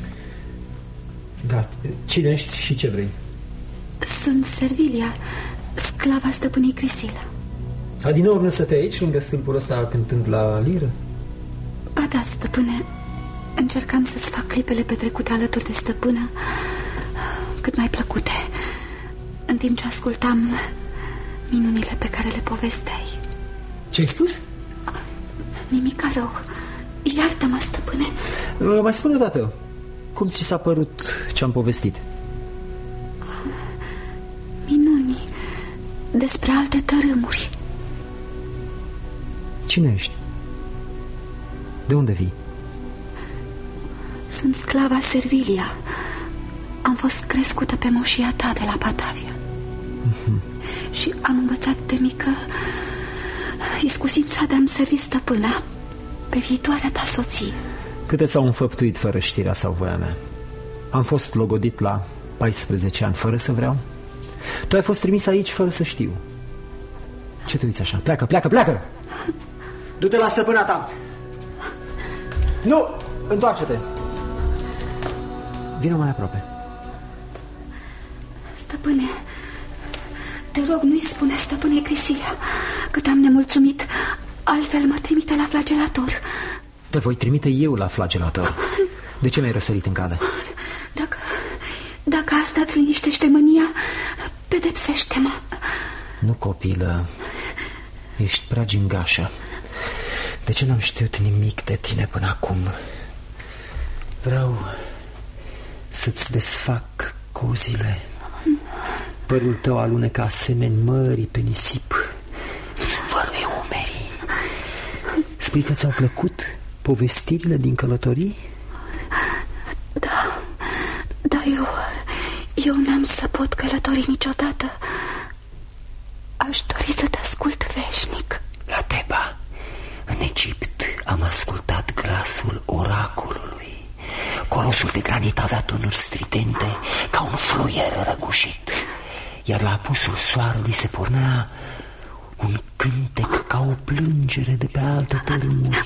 Da, cine ești și ce vrei? Sunt Servilia, sclava stăpânei Priscila. Adineori nu stăteai aici, lângă stâlpul ăsta, cântând la liră? Ba da, stăpâne. Încercam să-ți fac clipele petrecute alături de stăpână cât mai plăcute, în timp ce ascultam minunile pe care le povesteai. Ce-ai spus? Nimica rău. Iartă-mă, stăpâne. Mai spune o dată, cum ți s-a părut ce-am povestit? Minuni despre alte tărâmuri. Cine ești? De unde vii? Sunt sclava Servilia. Am fost crescută pe moșia ta de la Batavia. Și am învățat de mică iscusința de a-mi servi stăpâna pe viitoarea ta soție. Câte s-au înfăptuit fără știrea sau voia mea? Am fost logodit la 14 ani fără să vreau. Tu ai fost trimis aici fără să știu. Ce te uiți așa? Pleacă, pleacă, pleacă! Du-te la stăpâna ta! Nu! Întoarce-te! Vino mai aproape. Stăpâne, te rog, nu-i spune stăpânei Priscila cât am nemulțumit, altfel mă trimite la flagelator. Te voi trimite eu la flagelator. De ce mi-ai răsărit în cale? Dacă asta îți liniștește mânia, pedepsește-mă. Nu, copilă, ești prea gingașă. De ce n-am știut nimic de tine până acum? Vreau să-ți desfac cozile. Părul tău alunecă asemeni mării pe nisip. Îți învăluie umerii. Spui că ți-au plăcut povestirile din călătorii? Da, eu n-am să pot călători niciodată. Aș dori să te ascult veșnic. La Teba, în Egipt, am ascultat glasul oracolului. Colosul de granit avea tonuri stridente ca un fluier răgușit, iar la apusul soarelui se pornea un cântec ca o plângere de pe alte tărâmuri.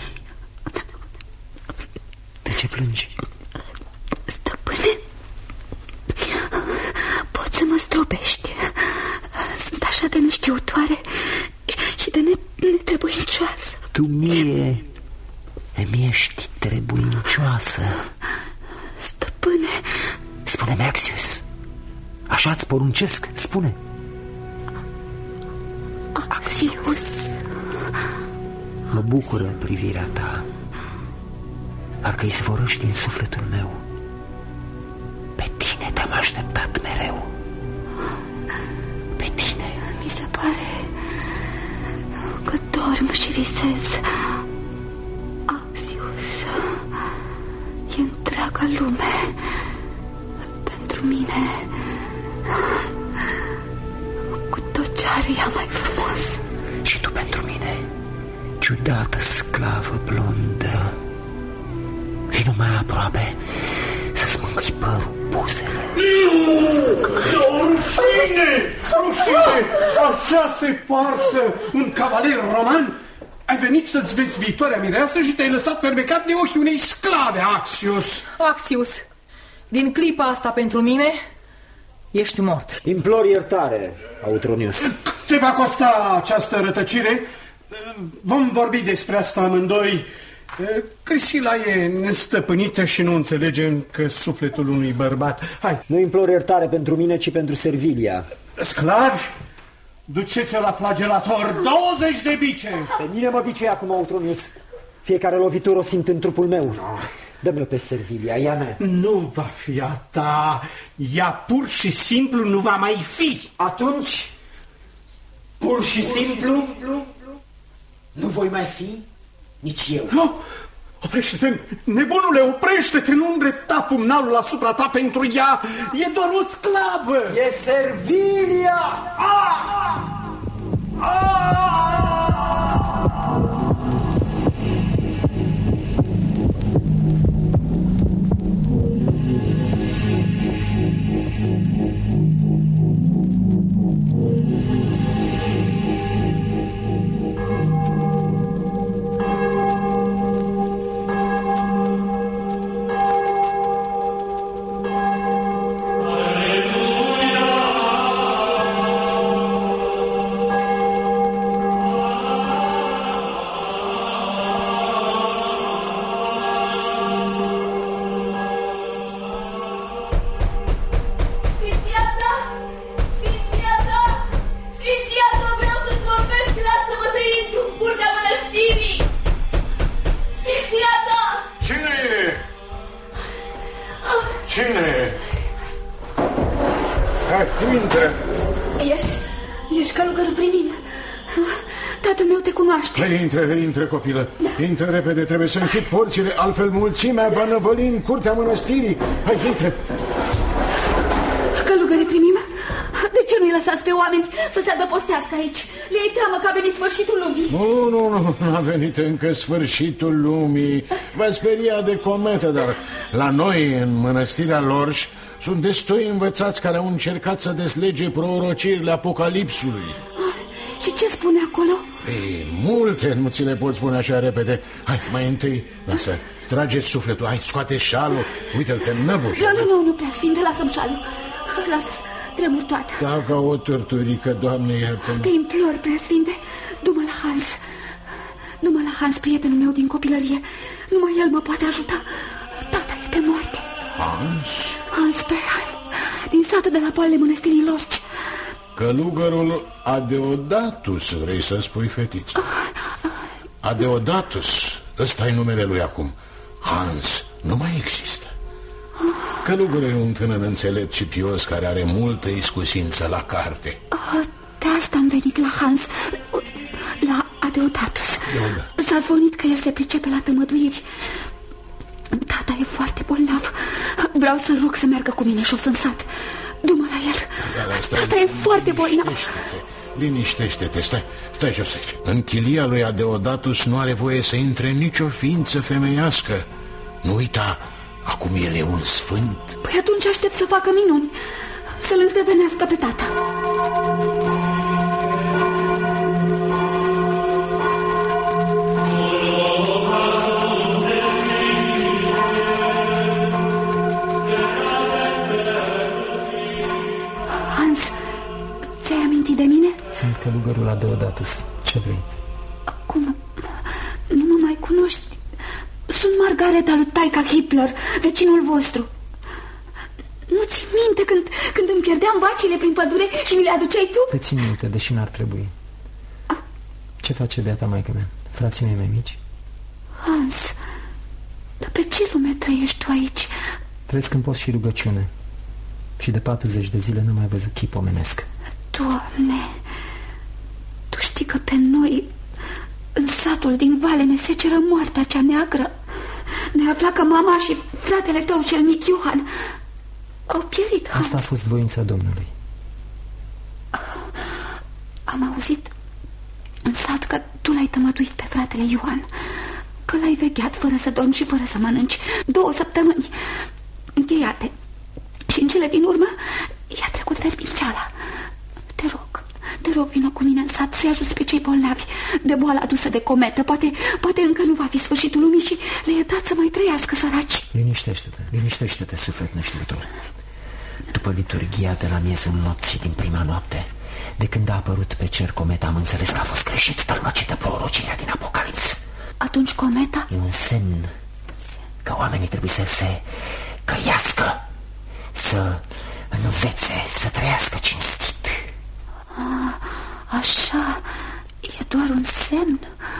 De ce plângi? Stăpâne, poți să mă zdrobești. Sunt așa de neștiutoare și de netrebuincioasă. Tu mie îmi ești trebuincioasă. Stăpâne. Spune-mi, Axius, așa-ți poruncesc, spune. Axius. Mă bucură privirea ta, parcă izvorăști din sufletul meu. Pe tine te-am așteptat mereu. Pe tine. Mi se pare că dorm și visez. Axius, e întreaga lume pentru mine, cu tot ce are ea mai frumos. Și tu pentru mine, ciudată sclavă blondă. Vino mai aproape să-ți mângâi părul, buzele. Rușine! Rușine! Așa se poartă un cavaler roman? Ai venit să-ți vezi viitoarea mireasă și te-ai lăsat fermecat de ochii unei sclave, Axius. Axius, din clipa asta pentru mine ești mort. Implor iertare, Autronius. Te va costa această rătăcire? Vom vorbi despre asta amândoi. Crisila e nestăpânită și nu înțelege încă sufletul unui bărbat. Hai. Nu implor iertare pentru mine, ci pentru Servilia. Sclavi, duceți-o la flagelator, 20 de bice. Pe mine mă bice acum, Autronius. Fiecare lovitură o simt în trupul meu. Dă-mi-o pe Servilia, ea mea. Nu va fi a ta. Ea pur și simplu nu va mai fi. Atunci, pur și simplu, nu voi mai fi nici eu. Nu! Oprește-te, nebunule, oprește-te, nu îndrepta pumnalul asupra ta pentru ea. E doar o sclavă. E Servilia! Ești călugărul primim. Tatăl meu te cunoaște. Intră, copilă. Intră repede, trebuie să închid porțile, altfel mulțimea va năvăli în curtea mănăstirii. Hai, intră. Călugăre primim, de ce nu-i lăsați pe oameni să se adăpostească aici? Le-ai teamă că a venit sfârșitul lumii. Nu a venit încă sfârșitul lumii. V-a speriat de cometă, dar la noi, în mănăstirea Lorș, sunt destui învățați care au încercat să deslege prorocirile Apocalipsului. Și ce spune acolo? Ei, multe, nu ți le pot spune așa repede. Hai, mai întâi, lasă, trageți sufletul. Hai, scoate șalul. Uite-l, te înnăbușe. Nu, prea sfinte, lasă-mi șalul. Lasă, tremur toată. Da, ca o torturică, Doamne, iartă-mă. Te implor, prea sfinte, du-mă la Hans. Du-mă la Hans, prietenul meu din copilărie. Numai el mă poate ajuta. Tata e pe moarte. Hans Berheim, din satul de la poalele mănăstirii Lorci. Călugărul Adeodatus, vrei să spui, fetiță? Adeodatus, ăsta e numele lui acum. Hans nu mai există. Călugărul e un tânăr înțelept și pios care are multă iscusință la carte. De asta am venit la Hans, la Adeodatus. S-a zvonit că el se pricepe la tămăduiri. Tata e foarte bolnav. Vreau să-l rog să meargă cu mine jos în sat. Du-mă la el. Tata e foarte bolnav. Liniștește-te, stai jos aici. În chilia lui Adeodatus nu are voie să intre nicio ființă femeiască. Nu uita, acum el e un sfânt. Păi atunci aștept să facă minuni, să-l înstrevenească pe tata. Hans, ți-ai amintit de mine? Sunt călugărul Adeodatus. Ce vrei? Cum? Nu mă mai cunoști? Sunt Margareta lui taica Hitler, vecinul vostru. Nu ți minte când îmi pierdeam vacile prin pădure și mi le aduceai tu? Te țin minte, deși n-ar trebui. Ce face beata maică mea? Frații mei mai mici? Hans, dar pe ce lume trăiești tu aici? Trăiesc în post și rugăciune. Și de 40 de zile n-am mai văzut chip omenesc. Doamne, tu știi că pe noi, în satul din vale, ne seceră moartea cea neagră. Ne afla că mama și fratele tău, cel mic Iohan, au pierit, Hans. Asta a fost voința Domnului. Am auzit în sat că tu l-ai tămăduit pe fratele Iohan, că l-ai vegheat fără să dormi și fără să mănânci 2 săptămâni încheiate. Și în cele din urmă i-a trecut verbințeala. Te rog, vină cu mine în sat să-i ajuți pe cei bolnavi de boala adusă de cometă. Poate încă nu va fi sfârșitul lumii și le e dat să mai trăiască săraci. Liniștește-te, suflet neștiutor. După liturghia de la miezul nopții din prima noapte, de când a apărut pe cer cometa, am înțeles că a fost greșit tălmăcită prorocirea din Apocalips. Atunci cometa? E un semn că oamenii trebuie să se căiască, să învețe, să trăiască cinstit. Așa, e doar un semn.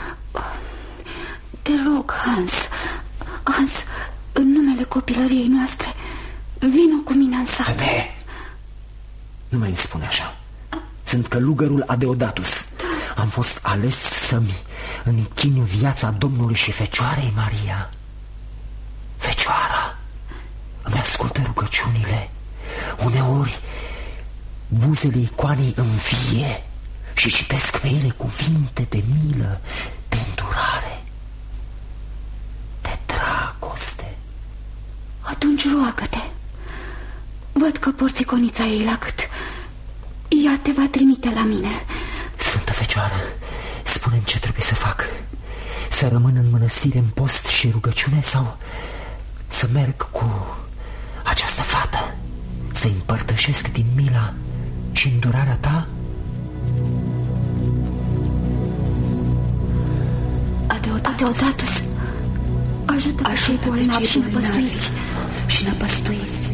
Te rog, Hans, în numele copilăriei noastre, vină cu mine în sat. Femeie, nu mai îmi spune așa. Sunt călugărul Adeodatus. Am fost ales să-mi închin viața Domnului și Fecioarei Maria. Fecioara îmi ascultă rugăciunile. Uneori buzele icoanei învie și citesc pe ele cuvinte de milă, de îndurare, de dragoste. Atunci roagă-te. Văd că porți conița ei la gât. Ea te va trimite la mine. Sfântă Fecioară, spune-mi ce trebuie să fac. Să rămân în mănăstire în post și rugăciune sau să merg cu această fată, să împărtășesc din mila și îndurarea ta? Adeodatus, ajută pe cei bolnavi și năpăstuiți.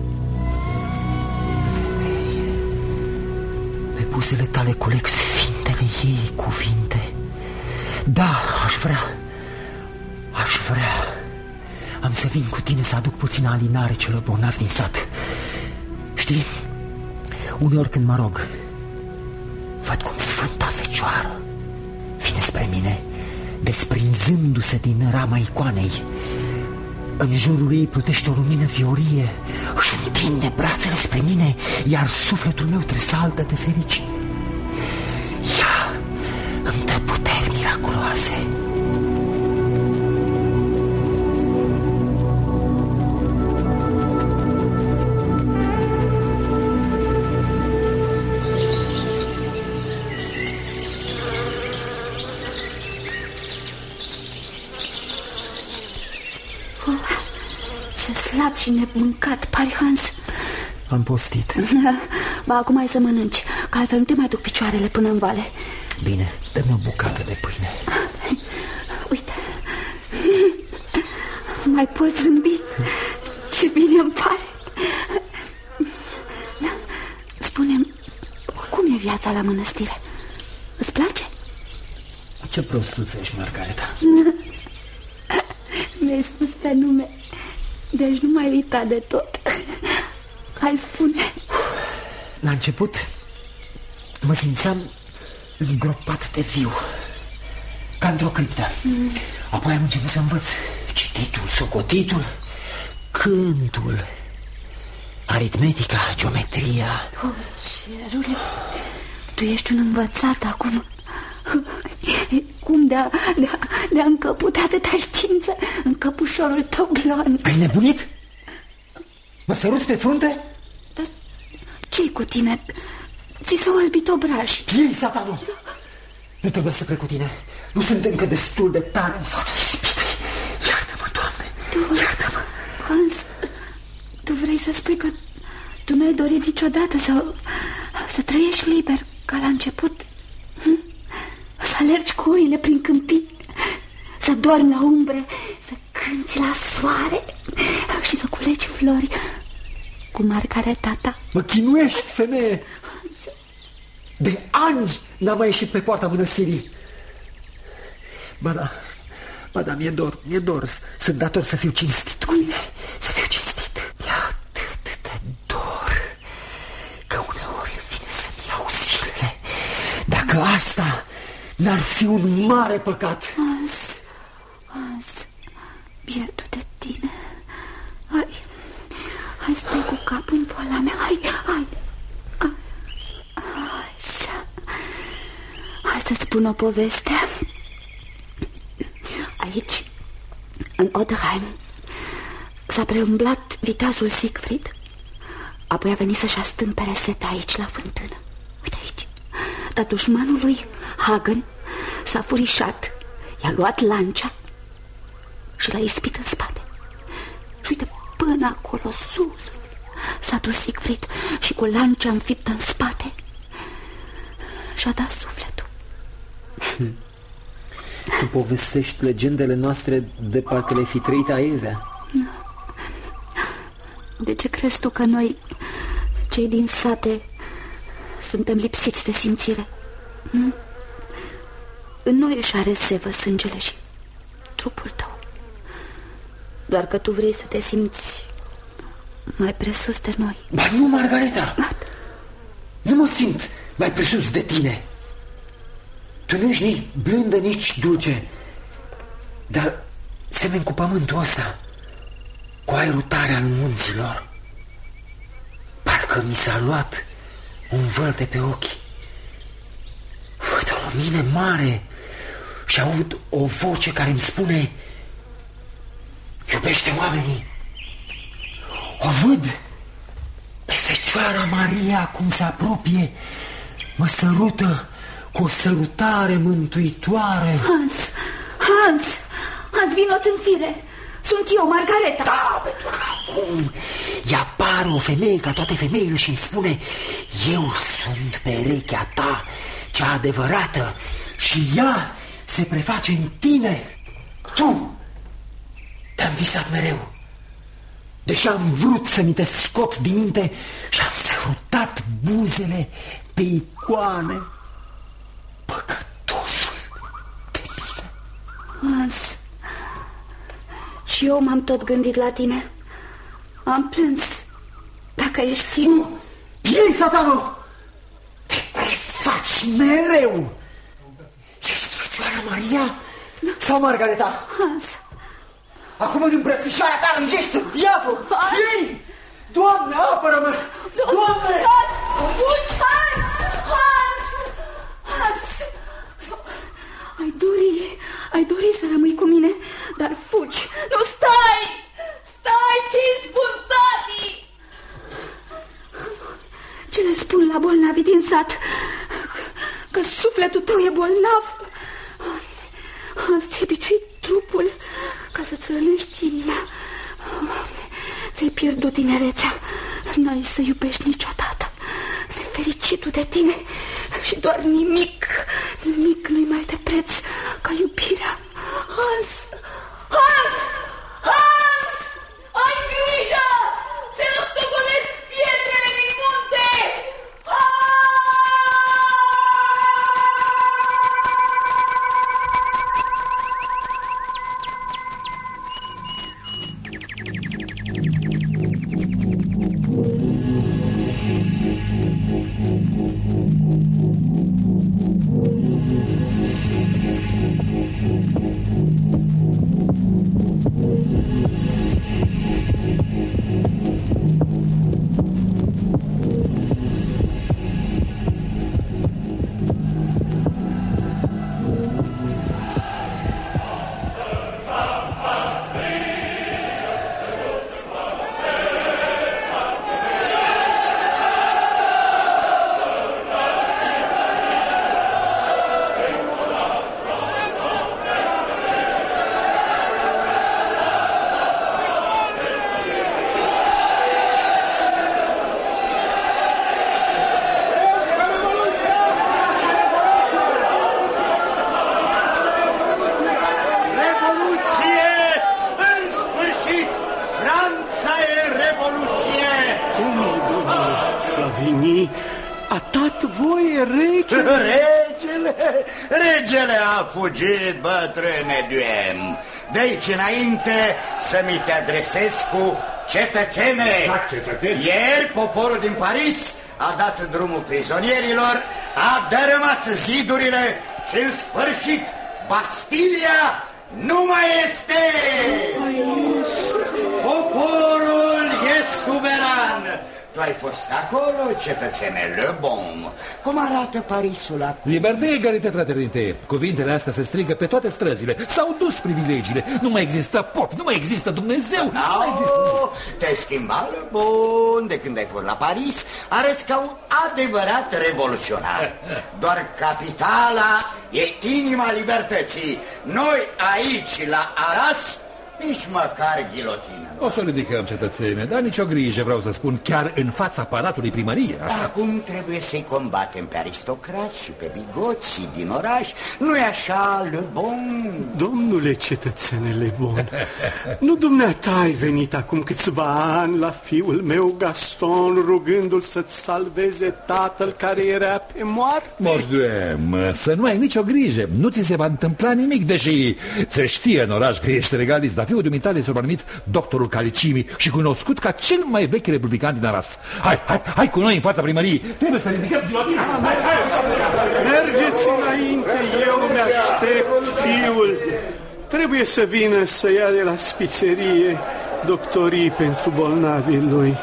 Pe buzele tale culeg sfintele ei cuvinte. Da, aș vrea. Am să vin cu tine să aduc puțină alinare celor bolnavi din sat. Știi, uneori când mă rog, văd cum Sfânta Fecioară vine spre mine, desprinzându-se din rama icoanei. În jurul ei plutește o lumină viorie, își întinde brațele spre mine, iar sufletul meu tresaltă de fericire. Ea îmi dă puteri miraculoase. Slab și nemâncat, pari, Hans. Am postit. Ba, acum ai să mănânci, că altfel nu te mai duc picioarele până în vale. Bine, dă-mi o bucată de pâine. Uite, mai poți zâmbi? Ce bine îmi pare. Spune-mi, cum e viața la mănăstire? Îți place? Ce prostuță ești, Margareta. Mi-ai spus pe nume, deci nu mai uita de tot. Hai, spune. La început mă simțeam îngropat de viu, ca într-o criptă. Apoi am început să învăț cititul, socotitul, cântul, aritmetica, geometria. Oh, cerule, tu Tu ești un învățat acum. Cum de-a încăput atâta știință în căpușorul tău blond. Ai nebunit? Mă săruți pe frunte? Dar ce-i cu tine? Ți s-au albit obrajii. Ei, satanul! Nu trebuie să plec cu tine. Nu sunt încă destul de tare în fața ispitei. Iartă-mă, Doamne, iartă-mă. Hans, tu vrei să spui că tu n-ai dorit niciodată să trăiești liber ca la început? Să alergi cu oile prin câmpii, să dormi la umbre, să cânti la soare și să culegi flori cu Margareta ta. Mă chinuiești, femeie! De ani n-am mai ieșit pe poarta mănăstirii. Ba da, mi-e dor. Sunt dator să fiu cinstit cu mine, să fiu cinstit. Mi-e atât de dor că uneori vine să-mi iau zilele. Dacă asta n-ar fi un mare păcat. Hans, pierdut de tine. Hai, stai cu capul în poala mea. Hai. Așa. Hai să-ți spun o poveste. Aici, în Oderheim, s-a preumblat viteazul Siegfried. Apoi a venit să-și astâmpere seta aici, la fântână. Uite aici. Dar dușmanul lui, Hagen, s-a furișat. I-a luat lancia și l-a ispit în spate. Și uite, până acolo sus s-a dus Siegfried și cu lancia înfiptă în spate și-a dat sufletul. Tu povestești legendele noastre de parcă le fi trăit aievea. De ce crezi tu că noi, cei din sate, suntem lipsiți de simțire? În noi își are sevă sângele și trupul tău. Doar că tu vrei să te simți mai presus de noi. Ba nu, Margareta! Nu mă simt mai presus de tine. Tu nu ești nici blândă, nici dulce, dar semeni cu pământul ăsta, cu aerul tare al munților. Parcă mi s-a luat un văl de pe ochi. Văd o lumină mare și aud o voce care îmi spune: iubește oamenii. O văd pe Fecioara Maria cum se apropie, mă sărută cu o sărutare mântuitoare. Hans, vino-ți în fire. Sunt eu, Margareta. Da, pentru că acum apare o femeie ca toate femeile și îmi spune: eu sunt perechea ta, cea adevărată, și ea se preface în tine. Tu te-am visat mereu, deși am vrut să mi te scot din minte și am sărutat buzele pe icoane. Păcătosul de mine. Hans, și eu m-am tot gândit la tine. Am plâns. Dacă ești... Nu! Ei, satanul! Te prefaci mereu! Ești Fecioara Maria sau Margareta? Hans! Acum în îmbrățișarea ta rânjește diavol! Ei! Doamne, apără-mă! Doamne! Hans! Fugi, Hans! Hans! Hans! Ai dori să rămâi cu mine, dar fugi! Nu, stai! Stai, ce-i spun, tati? Ce le spun la bolnavii din sat? Că sufletul tău e bolnav? Ți-ai biciuit trupul ca să-ți rănești inima. Ți-ai pierdut tinerețea. N-ai să iubești niciodată. Nefericitul de tine. Și doar nimic nu-i mai de preț ca iubirea. Hans! Hans! Hans! Ai grijă! Se rostogolesc pietrele din munte! veni, a dat voie regele. Regele a fugit, bătrâne Duhem. De aici înainte să mi te adresez cu cetățene. Ieri poporul din Paris a dat drumul prizonierilor, a dărâmat zidurile și în sfârșit Bastilia nu mai este. Poporul e suveran. Tu ai fost acolo, cetățene Le Bon. Cum arată Parisul acum? Libertate, egalitate, fraternite. Cuvintele astea se strigă pe toate străzile. S-au dus privilegiile. Nu mai există pop, nu mai există Dumnezeu. Te-ai schimbat, Le Bon, de când ai fost la Paris. Arăți ca un adevărat revoluționar. Doar capitala e inima libertății. Noi aici, la Arras, nici măcar ghilotină. O să o ridicăm, cetățene, dar nicio grijă, vreau să spun, chiar în fața palatului primăriei. Acum trebuie să-i combatem pe aristocrați și pe bigoții din oraș. Nu-i așa, Le Bon? Domnule cetățene Le Bon, nu dumneata ai venit acum câțiva ani la fiul meu Gaston rugându-l să-ți salveze tatăl care era pe moarte? Moș Duhem, să nu ai nicio grijă, nu ți se va întâmpla nimic, deși se știe în oraș că ești regalist, dar fiul dumitale s-a numit doctorul Calicimi și cunoscut ca cel mai vechi republican din Arras. Hai cu noi în fața primăriei, trebuie să ridicăm ghilotina. Mergeți înainte, eu mi-aștept fiul. Trebuie să vină să ia de la spițerie doctorii pentru bolnavii lui.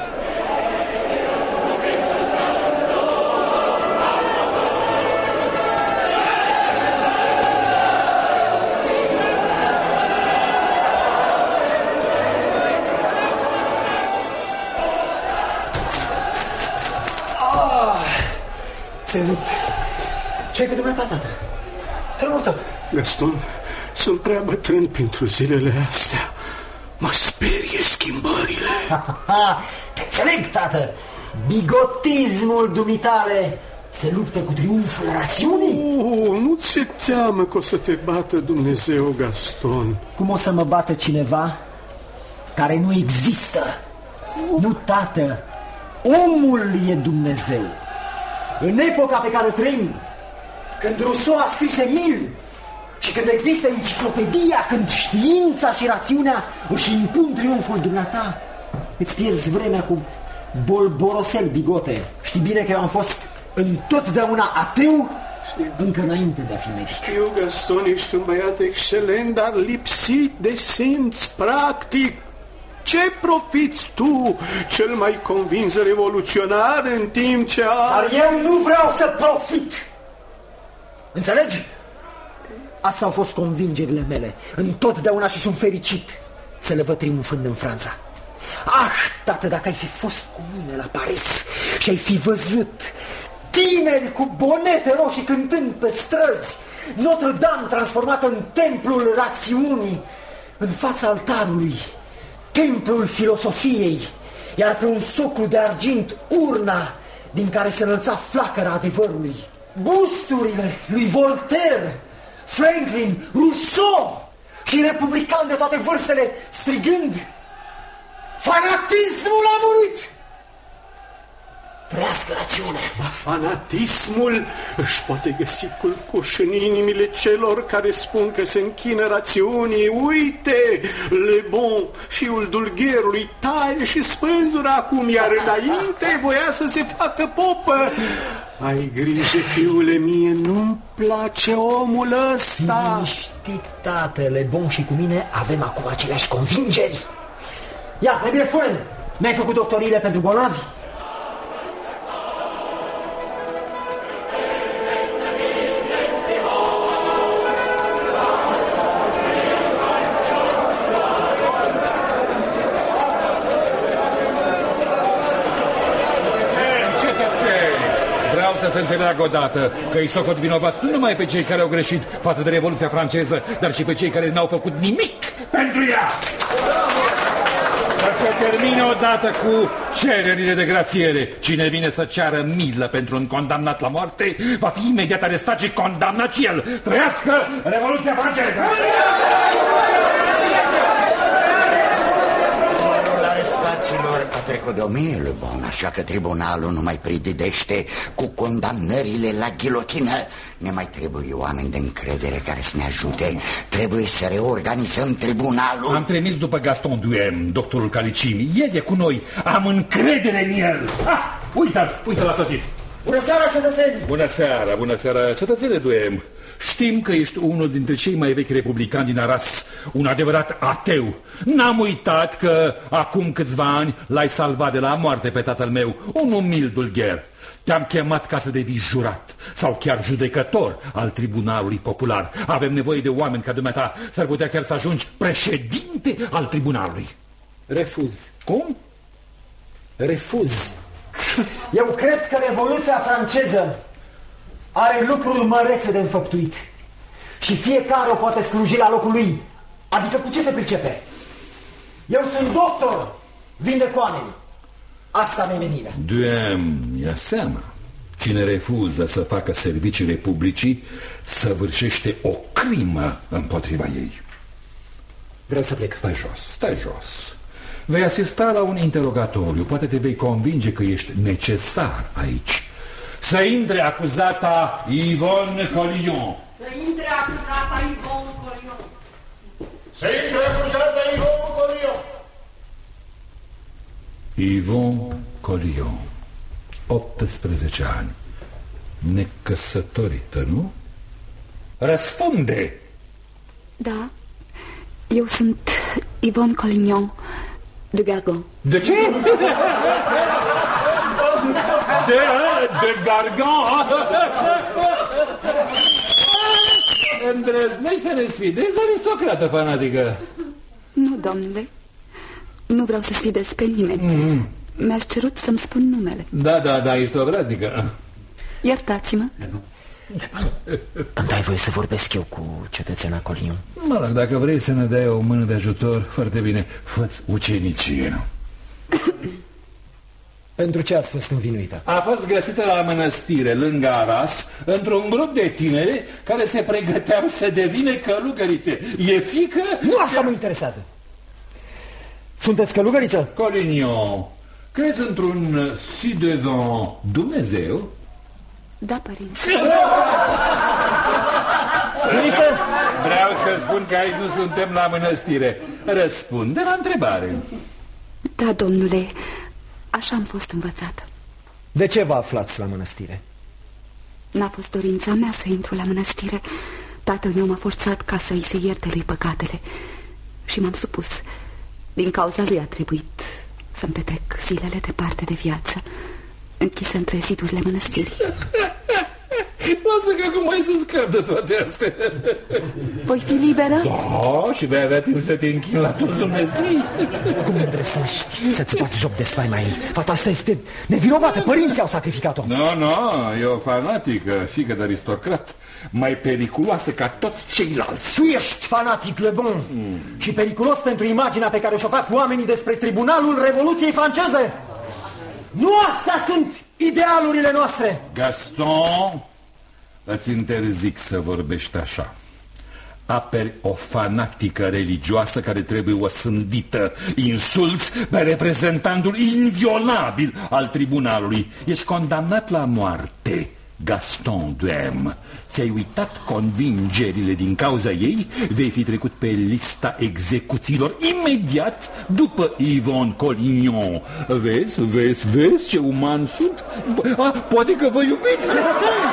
Ținut. Ce-ai cu dumneata, tată? Tremur tot. Gaston, sunt prea bătrân pentru zilele astea. Mă sperie schimbările. Te înțeleg, tată. Bigotismul dumitale se luptă cu triumful rațiunii. Nu ți-e teamă că o să te bată Dumnezeu, Gaston? Cum o să mă bată cineva care nu există? Nu, tată. Omul e Dumnezeu. În epoca pe care o trăim, când Rousseau a scris Emil și când există enciclopedia, când știința și rațiunea își impun triumful dumneata, îți pierzi vremea cu bolborosel, bigote. Știi bine că eu am fost întotdeauna ateu încă înainte de a fi medic. Eu, Gaston, ești un băiat excelent, dar lipsit de simț practic. Ce profiți tu, cel mai convins revoluționar, în timp ce Dar eu nu vreau să profit. Înțelegi? Astea au fost convingerile mele întotdeauna și sunt fericit să le văd triumfând în Franța. Tată, dacă ai fi fost cu mine la Paris și ai fi văzut tineri cu bonete roșii cântând pe străzi, Notre-Dame transformată în templul rațiunii, în fața altarului templul filosofiei, iar pe un soclu de argint urna din care se înălța flacăra adevărului. Busturile lui Voltaire, Franklin, Rousseau și republicani de toate vârstele strigând: fanatismul a murit! Trăiască rațiunea! Fanatismul își poate găsi culcuș în inimile celor care spun că se închină rațiunii. Uite, Le Bon, fiul dulgherului, taie și spânzură acum, iar înainte voia să se facă popă. Ai grijă, fiule mie, nu-mi place omul ăsta. Liniștit, tată, Le Bon și cu mine avem acum aceleași convingeri. Ia, mai bine spune-mi, mi-ai făcut doctoriile pentru bolnavi? Să se înțeleagă odată că îi socot vinovați nu numai pe cei care au greșit față de Revoluția franceză, dar și pe cei care n-au făcut nimic pentru ea. Să se termine odată cu cererile de grațiere. Cine vine să ceară milă pentru un condamnat la moarte va fi imediat arestat și condamnat și el. Trăiască Revoluția franceză! Numărul arestaților a trecut de 1000, Le Bon, așa că tribunalul nu mai prididește cu condamnările la ghilotină. Ne mai trebuie oameni de încredere care să ne ajute. Trebuie să reorganizăm tribunalul. Am trimis după Gaston Duhem, doctorul Calicimi. El e cu noi, am încredere în el. Uite la sosit. Bună seara, cetățeni! Bună seara, cetățene Duhem. Știm că ești unul dintre cei mai vechi republicani din Arras, un adevărat ateu. N-am uitat că acum câțiva ani l-ai salvat de la moarte pe tatăl meu, un umil dulgher. Te-am chemat ca să devii jurat sau chiar judecător al Tribunalului Popular. Avem nevoie de oameni ca dumneata, s-ar putea chiar să ajungi președinte al tribunalului. Refuz. Cum? Refuz. Eu cred că Revoluția franceză are lucruri mărețe de înfăptuit și fiecare o poate sluji la locul lui. Adică cu ce se pricepe? Eu sunt doctor, vindec oamenii. Asta mi-e menirea. Duhem, ia seama. Cine refuză să facă servicii republicii săvârșește o crimă împotriva ei. Vreau să plec. Stai jos. Vei asista la un interogatoriu. Poate te vei convinge că ești necesar aici. Să intre acuzata Yvonne Collion. Să intre acuzata Yvonne Collion. Să intre acuzata Yvonne Collion. Yvonne Collion, 18 ani, necăsătorită, nu? Răspunde! Da, eu sunt Yvonne Collignon de Gargan. De ce? De Gargan? Îndrăznești să ne sfidezi, aristocrată fanatică. Nu, domnule, nu vreau să sfidez pe nimeni. Mi-aș cerut să-mi spun numele. Da, ești o obraznică. Iertați-mă. Îmi dai voie să vorbesc eu cu cetățena Collion? Mă rog, dacă vrei să ne dai o mână de ajutor, foarte bine, fă-ți ucenicie. Pentru ce ați fost învinuită? A fost găsită la mănăstire, lângă Arras, într-un grup de tineri care se pregăteau să devină călugărițe. E fică... Nu asta mă interesează. Sunteți călugăriță? Collignon, crezi într-un ci-devant Dumnezeu? Da, părinte. Vreau să spun că aici nu suntem la mănăstire. Răspunde la întrebare. Da, domnule, așa am fost învățată. De ce vă aflați la mănăstire? N-a fost dorința mea să intru la mănăstire. Tatăl meu m-a forțat ca să-i se ierte lui păcatele și m-am supus. Din cauza lui a trebuit să-mi petrec zilele departe de viață, închisă între zidurile mănăstirii. Lasă că acum mai să scap de toate astea. Voi fi liberă? Da, și vei avea timp să te închin la tot Dumnezeu. Cum îndrăsnești să-ți bagi joc de sfaima ei? Fata asta este nevinovată, părinții au sacrificat-o. Nu, e o fanatică, fiică de aristocrat, mai periculoasă ca toți ceilalți. Tu ești fanatic, Le Bon, și periculos pentru imaginea pe care o-și fac oamenii despre Tribunalul Revoluției franceze. Nu astea sunt idealurile noastre. Gaston, îți interzic să vorbești așa. Aperi o fanatică religioasă care trebuie osândită. Insulți pe reprezentantul inviolabil al tribunalului. Ești condamnat la moarte, Gaston Duhem. Ți-ai uitat convingerile din cauza ei? Vei fi trecut pe lista execuțiilor imediat după Yvonne Collignon. Vezi ce uman sunt? Poate că vă iubiți. Cetățeni!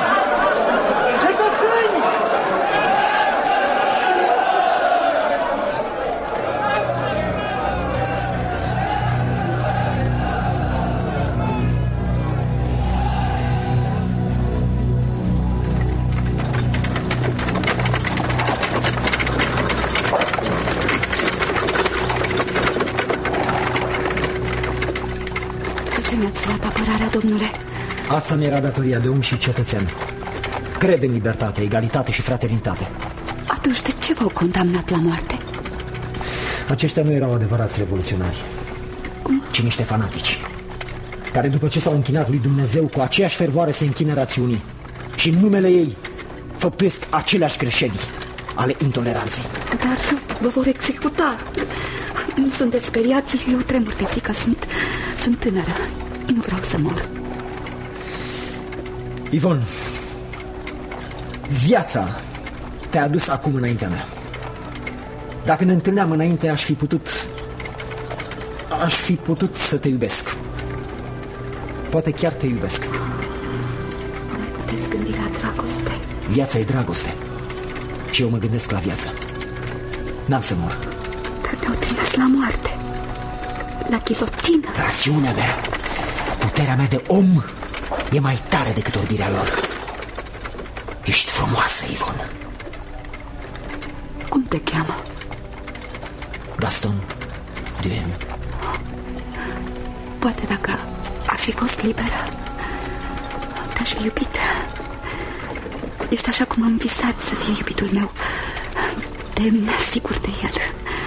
Domnule, asta mi-era datoria de om și cetățean. Cred în libertate, egalitate și fraternitate. Atunci de ce v-au condamnat la moarte? Aceștia nu erau adevărați revoluționari, ci niște fanatici, care după ce s-au închinat lui Dumnezeu, cu aceeași fervoare se închină rațiunii și în numele ei făptuiesc aceleași greșeli ale intoleranței. Dar vă vor executa. Nu sunteți speriați, eu tremur de frică, sunt sunt tânără. Nu vreau să mor. Ivon, viața te-a adus acum înaintea mea. Dacă ne întâlneam înainte, aș fi putut să te iubesc. Poate chiar te iubesc. Cum puteți gândi la dragoste? Viața e dragoste. Și eu mă gândesc la viață. N-am să mor. Dar ne-au trimis la moarte. La ghilotină. Rațiunea mea, puterea mea de om e mai tare decât orbirea lor. Ești frumoasă, Ivon. Cum te cheamă? Gaston Duhem. Poate dacă ar fi fost liberă, te-aș fi iubit. Ești așa cum am visat să fie iubitul meu. Te-mi asigur de el.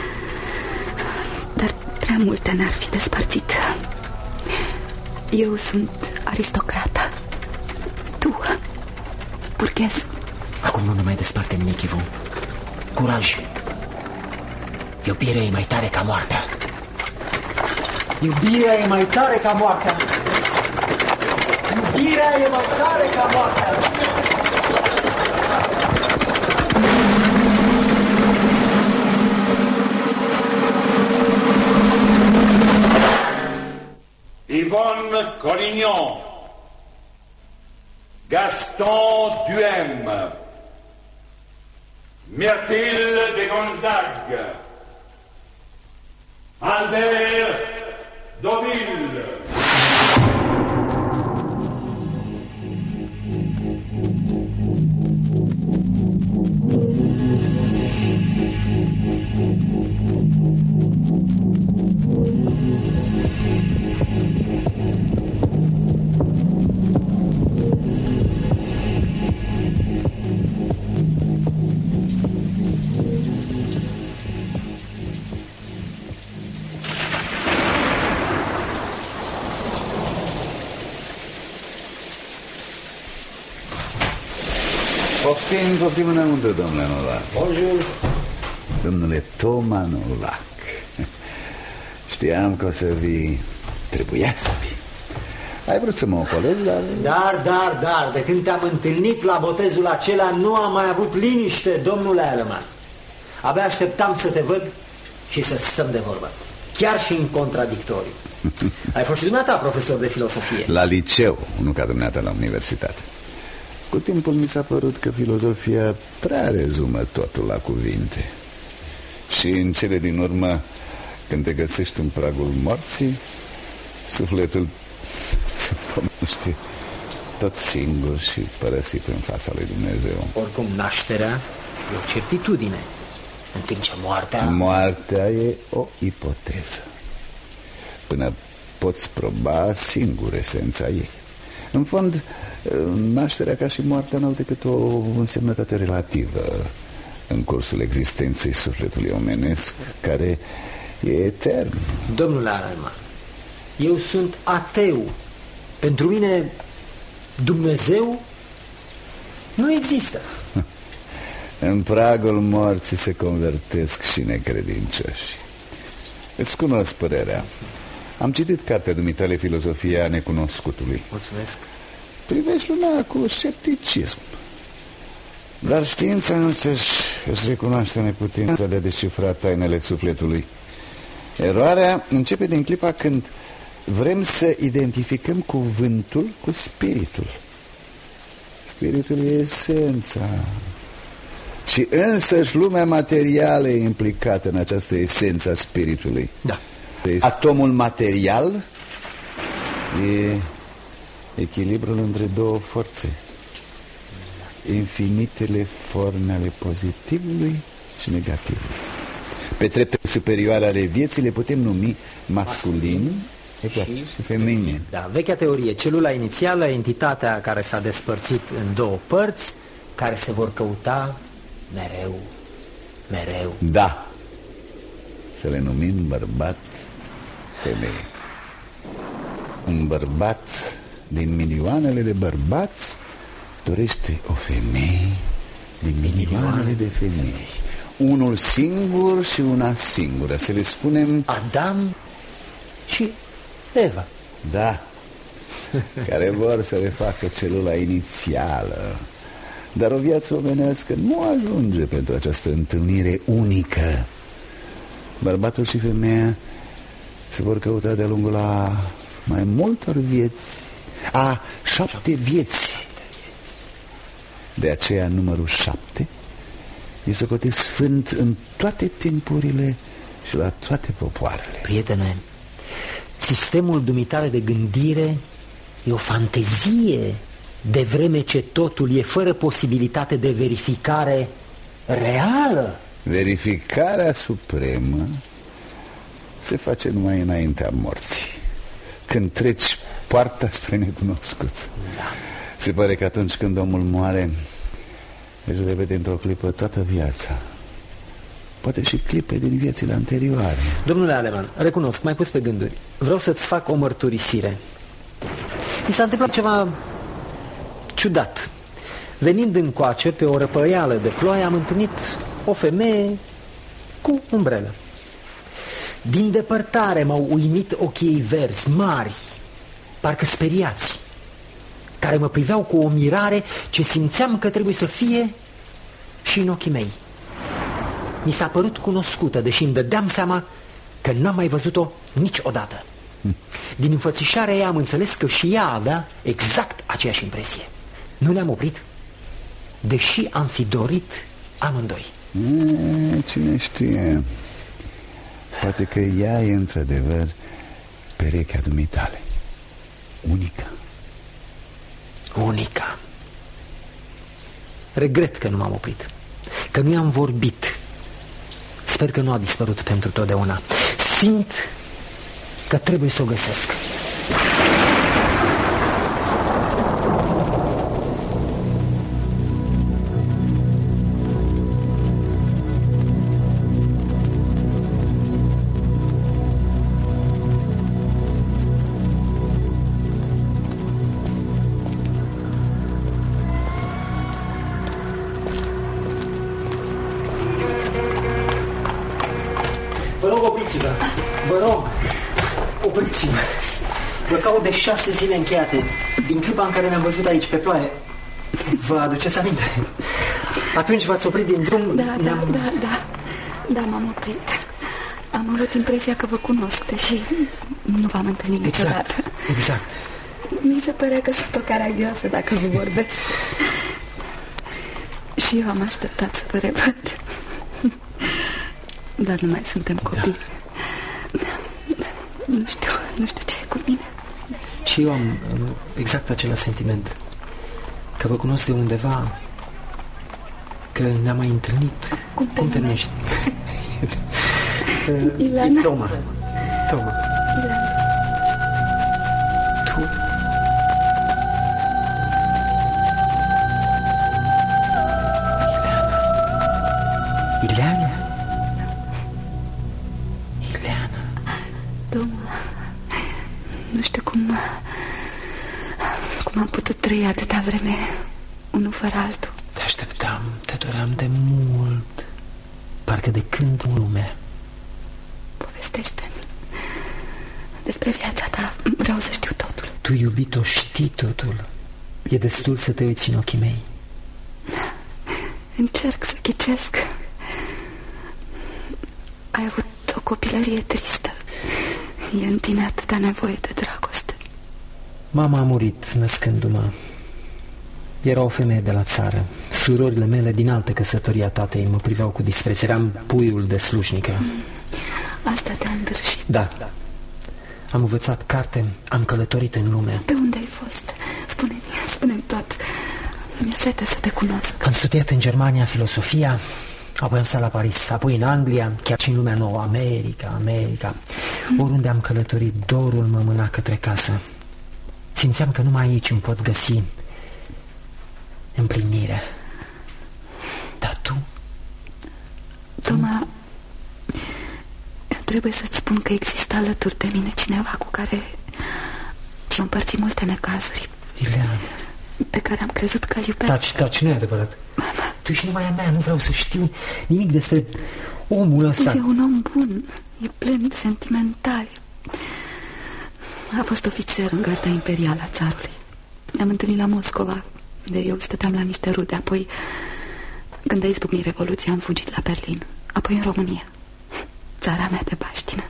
Dar prea multe n-ar fi despărțit. Eu sunt aristocrată. Tu, burghez. Acum nu ne mai desparte nimic, Ivon. Curaj. Iubirea e mai tare ca moartea. Iubirea e mai tare ca moartea. Iubirea e mai tare ca moartea. Yvonne Collignon, Gaston Duhem, Myrtille de Gonzague, Albert Deauville. Poftim înăuntru, domnule Nolac. Bonjour. Domnule Toma Nolac. Știam că o să vii. Trebuia să vii. Ai vrut să mă ocolezi, Dar, de când te-am întâlnit la botezul acela, nu am mai avut liniște, domnule Aleman. Abia așteptam să te văd și să stăm de vorbă. Chiar și în contradictoriu. Ai fost și dumneata profesor de filosofie. La liceu, nu ca dumneata la universitate. Cu timpul mi s-a părut că filozofia prea rezumă totul la cuvinte. Și în cele din urmă, când te găsești în pragul morții, sufletul se pomește tot singur și părăsit în fața lui Dumnezeu. Oricum, nașterea e o certitudine, în timp ce moartea... Moartea e o ipoteză. Până poți proba singur esența ei. În fond, nașterea ca și moartea n-au decât o însemnătate relativă în cursul existenței sufletului omenesc, care e etern. Domnule Aleman, eu sunt ateu. Pentru mine Dumnezeu nu există. În pragul morții se convertesc și necredincioși. Îți cunosc părerea. Am citit cartea dumitale, Filozofia Necunoscutului. Mulțumesc. Privești lumea cu scepticism. Dar știința însăși își recunoaște neputința de a descifra tainele sufletului. Eroarea începe din clipa când vrem să identificăm cuvântul cu spiritul. Spiritul e esența. Și însăși lumea materială e implicată în această esență a spiritului. Da. Atomul material e echilibrul între două forțe, infinitele forme ale pozitivului și negativului. Pe trepte superioare ale vieții le putem numi masculin și feminin. Da, vechea teorie, celula inițială, entitatea care s-a despărțit în două părți, care se vor căuta mereu. Da, să le numim bărbat, femeie. Un bărbat din milioanele de bărbați dorește o femeie din milioanele de femei. Unul singur și una singură, să le spunem Adam și Eva. Da, care vor să refacă celula inițială. Dar o viață omenească nu ajunge pentru această întâlnire unică. Bărbatul și femeia se vor căuta de-a lungul a mai multor vieți, a 7 vieți. De aceea numărul 7 e socotit sfânt în toate timpurile și la toate popoarele. Prietene, sistemul dumitare de gândire e o fantezie, de vreme ce totul e fără posibilitate de verificare reală. Verificarea supremă se face numai înaintea morții, când treci poarta spre necunoscut. Da. Se pare că atunci când omul moare își revede într-o clipă toată viața, poate și clipe din viețile anterioare. Domnule Aleman, recunosc, m-ai pus pe gânduri. Vreau să-ți fac o mărturisire. Mi s-a întâmplat ceva ciudat. Venind încoace pe o răpăială de ploaie, am întâlnit o femeie cu umbrelă. Din depărtare m-au uimit ochii ei verzi, mari, parcă speriați, care mă priveau cu o mirare ce simțeam că trebuie să fie și în ochii mei. Mi s-a părut cunoscută, deși îmi dădeam seama că n-am mai văzut-o niciodată. Din înfățișarea ei am înțeles că și ea avea exact aceeași impresie. Nu ne-am oprit, deși am fi dorit amândoi. Cine știe, poate că ea e într-adevăr perechea dumitale. Unica. Unica. Regret că nu m-am oprit, că nu i-am vorbit. Sper că nu a dispărut pentru totdeauna. Simt că trebuie să o găsesc. Vă caut de 6 zile încheiate. Din clipa în care ne-am văzut aici pe ploaie. Vă aduceți aminte? Atunci v-ați oprit din drum. Da, m-am oprit. Am avut impresia că vă cunosc, deși nu v-am întâlnit niciodată. Exact. Mi se părea că sunt o caragioasă dacă vă vorbesc. Și eu am așteptat să vă revăd. Dar nu mai suntem copii. Nu știu ce e cu mine. Și eu am exact același sentiment. Că vă cunosc de undeva. Că ne-am mai întâlnit. Cum te numești? Ileana. Toma. Ileana. Tu? Ileana. Nu știu cum am putut trăi atâta vreme unul fără altul. Te așteptam, te doream de mult. Parcă de când în lume. Povestește-mi despre viața ta. Vreau să știu totul. Tu, iubito, știi totul. E destul să te uiți în ochii mei. Încerc să ghicesc. Ai avut o copilărie tristă. E în tine atâta nevoie de dragoste. Mama a murit născându-mă. Era o femeie de la țară. Surorile mele din altă căsătorie a tatei mă priveau cu dispreț. Eram puiul de slujnică. Asta te-a îndrășit. Da. Am învățat carte, am călătorit în lume. Pe unde ai fost? Spune-mi tot. Mi-e sete să te cunosc. Am studiat în Germania filosofia, apoi am stat la Paris, apoi în Anglia, chiar și în lumea nouă, America. Oriunde am călătorit, dorul mă mâna către casă. Simțeam că numai aici îmi pot găsi împlinire. Dar tu? Toma, trebuie să-ți spun că există alături de mine cineva cu care am împărțit multe necazuri. Ileana. Pe care am crezut că îl iubesc. Taci, nu e adevărat. Tu ești numai a mea, nu vreau să știu nimic despre omul ăsta. E un om bun, e plin, sentimental. A fost ofițer în garda imperială a țarului. Ne-am întâlnit la Moscova, unde eu stăteam la niște rude. Apoi, când a izbucnit Revoluția, am fugit la Berlin. Apoi în România, țara mea de baștină.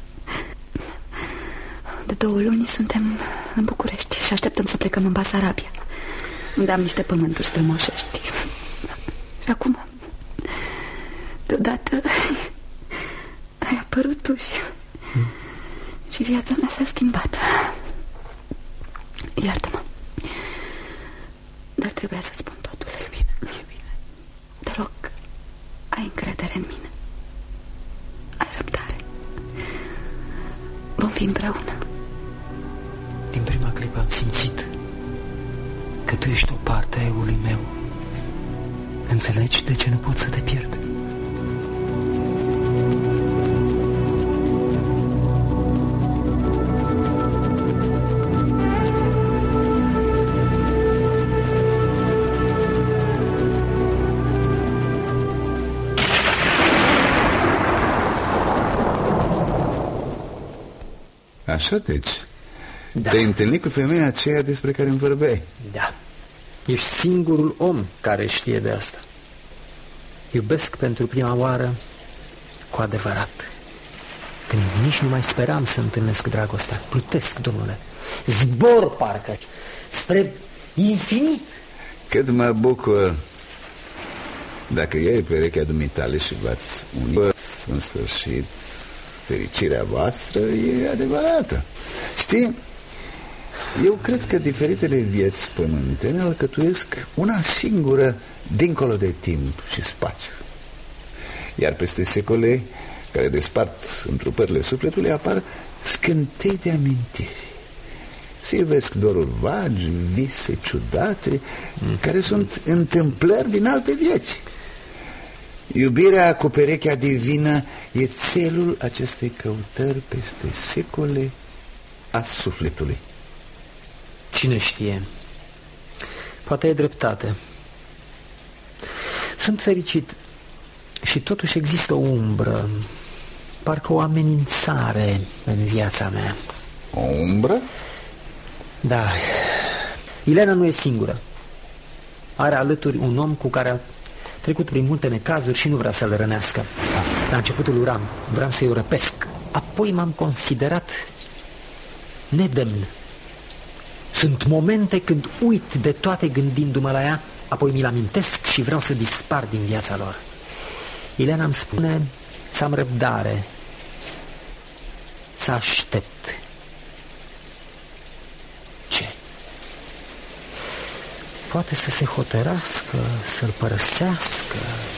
De 2 luni suntem în București și așteptăm să plecăm în Basarabia, unde am niște pământuri strămoșești. Și acum, deodată, ai apărut tu și viața mea s-a schimbat. Iartă-mă, dar trebuia să-ți spun totul. E bine. Te rog, ai încredere în mine. Ai răbdare. Vom fi împreună. Din prima clipă am simțit că tu ești o parte a eului meu. Înțelegi de ce nu pot să te pierd? Așa deci? Da. Te-ai întâlnit cu femeia aceea despre care îmi vorbeai? Da. Ești singurul om care știe de asta. Iubesc pentru prima oară cu adevărat, când nici nu mai speram să întâlnesc dragostea. Plutesc, domnule. Zbor, parcă, spre infinit. Cât mă bucur. Dacă iei perechea dumitale și v-ați unit, în sfârșit, fericirea voastră e adevărată. Știi, eu cred că diferitele vieți pământene alcătuiesc una singură dincolo de timp și spațiu. Iar peste secole care despart întrupările sufletului apar scântei de amintiri. Se ivesc doruri vagi, vise ciudate, care sunt întâmplări din alte vieți. Iubirea cu perechea divină e țelul acestei căutări peste secole a sufletului. Cine știe? Poate e dreptate. Sunt fericit și totuși există o umbră, parcă o amenințare în viața mea. O umbră? Da. Ilena nu e singură. Are alături un om cu care a trecut prin multe necazuri și nu vrea să-l rănească. La începutul uram, vreau să-i o răpesc. Apoi m-am considerat nedemn. Sunt momente când uit de toate gândindu-mă la ea, apoi mi-l amintesc și vreau să dispar din viața lor. Ilena îmi spune să am răbdare, să aștept. Ce? Poate să se hotărască, să-l părăsească.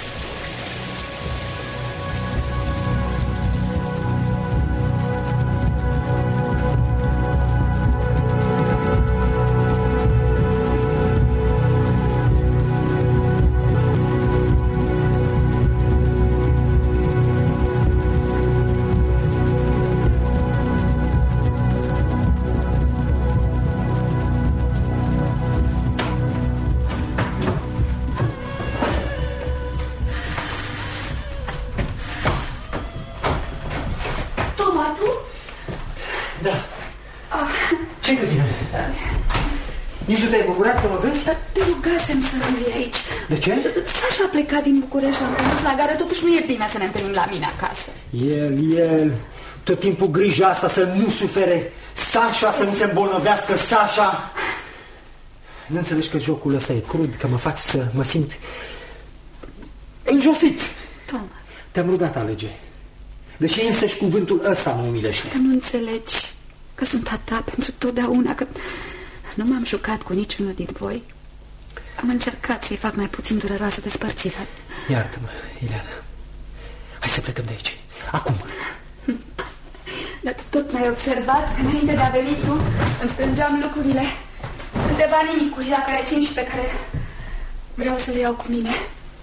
Te rugasem să nu vii aici. De ce? Sasha a plecat din București și am dus la gară. Totuși nu e bine să ne întâlnim la mine acasă. El, tot timpul grija asta să nu sufere Sasha, să nu se îmbolnăvească Sasha. Nu înțelegi că jocul ăsta e crud, că mă faci să mă simt înjosit. Toma, te-am rugat, alege. Deși însăși cuvântul ăsta mă umilește. Că nu înțelegi că sunt a ta pentru totdeauna, că nu m-am jucat cu niciunul din voi. Am încercat să-i fac mai puțin dureroasă despărțirea. Iartă-mă, Ileana. Hai să plecăm de aici. Acum. Dar tu tot n-ai observat că înainte de a veni tu îmi strângeam lucrurile. Câteva nimicuri la care țin și pe care vreau să le iau cu mine.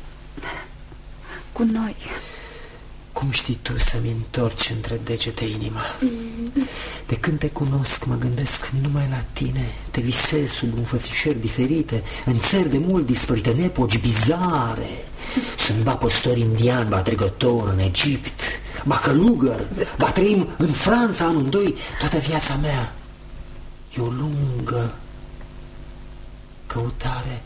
Cu noi. Cum știi tu să-mi întorci între degete inima? De când te cunosc, mă gândesc numai la tine. Te visez sub înfățișări diferite, în țări de mult dispărite, în epoci bizare. Sunt ba păstor indian, ba dregător în Egipt, ba călugăr, ba trăim în Franța amândoi toată viața mea. E o lungă căutare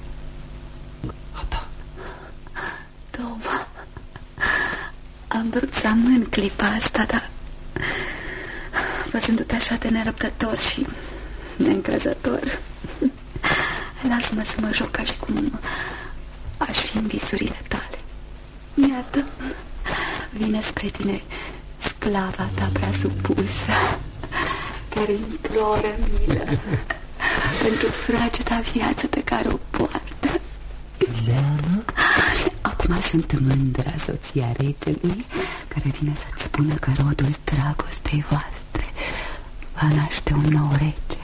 a ta. Toma, am vrut să amân clipa asta, dar văzându-te așa de nerăbdător și neîncrezător, lasă-mă să mă joc ca și cum aș fi în visurile tale. Iată, vine spre tine sclava ta prea supusă, care imploră milă pentru frageda viață pe care o poartă. Ileana? Acum sunt mândra soția regelui, care vine să-ți spună că rodul dragostei voastre va naște un nou rege.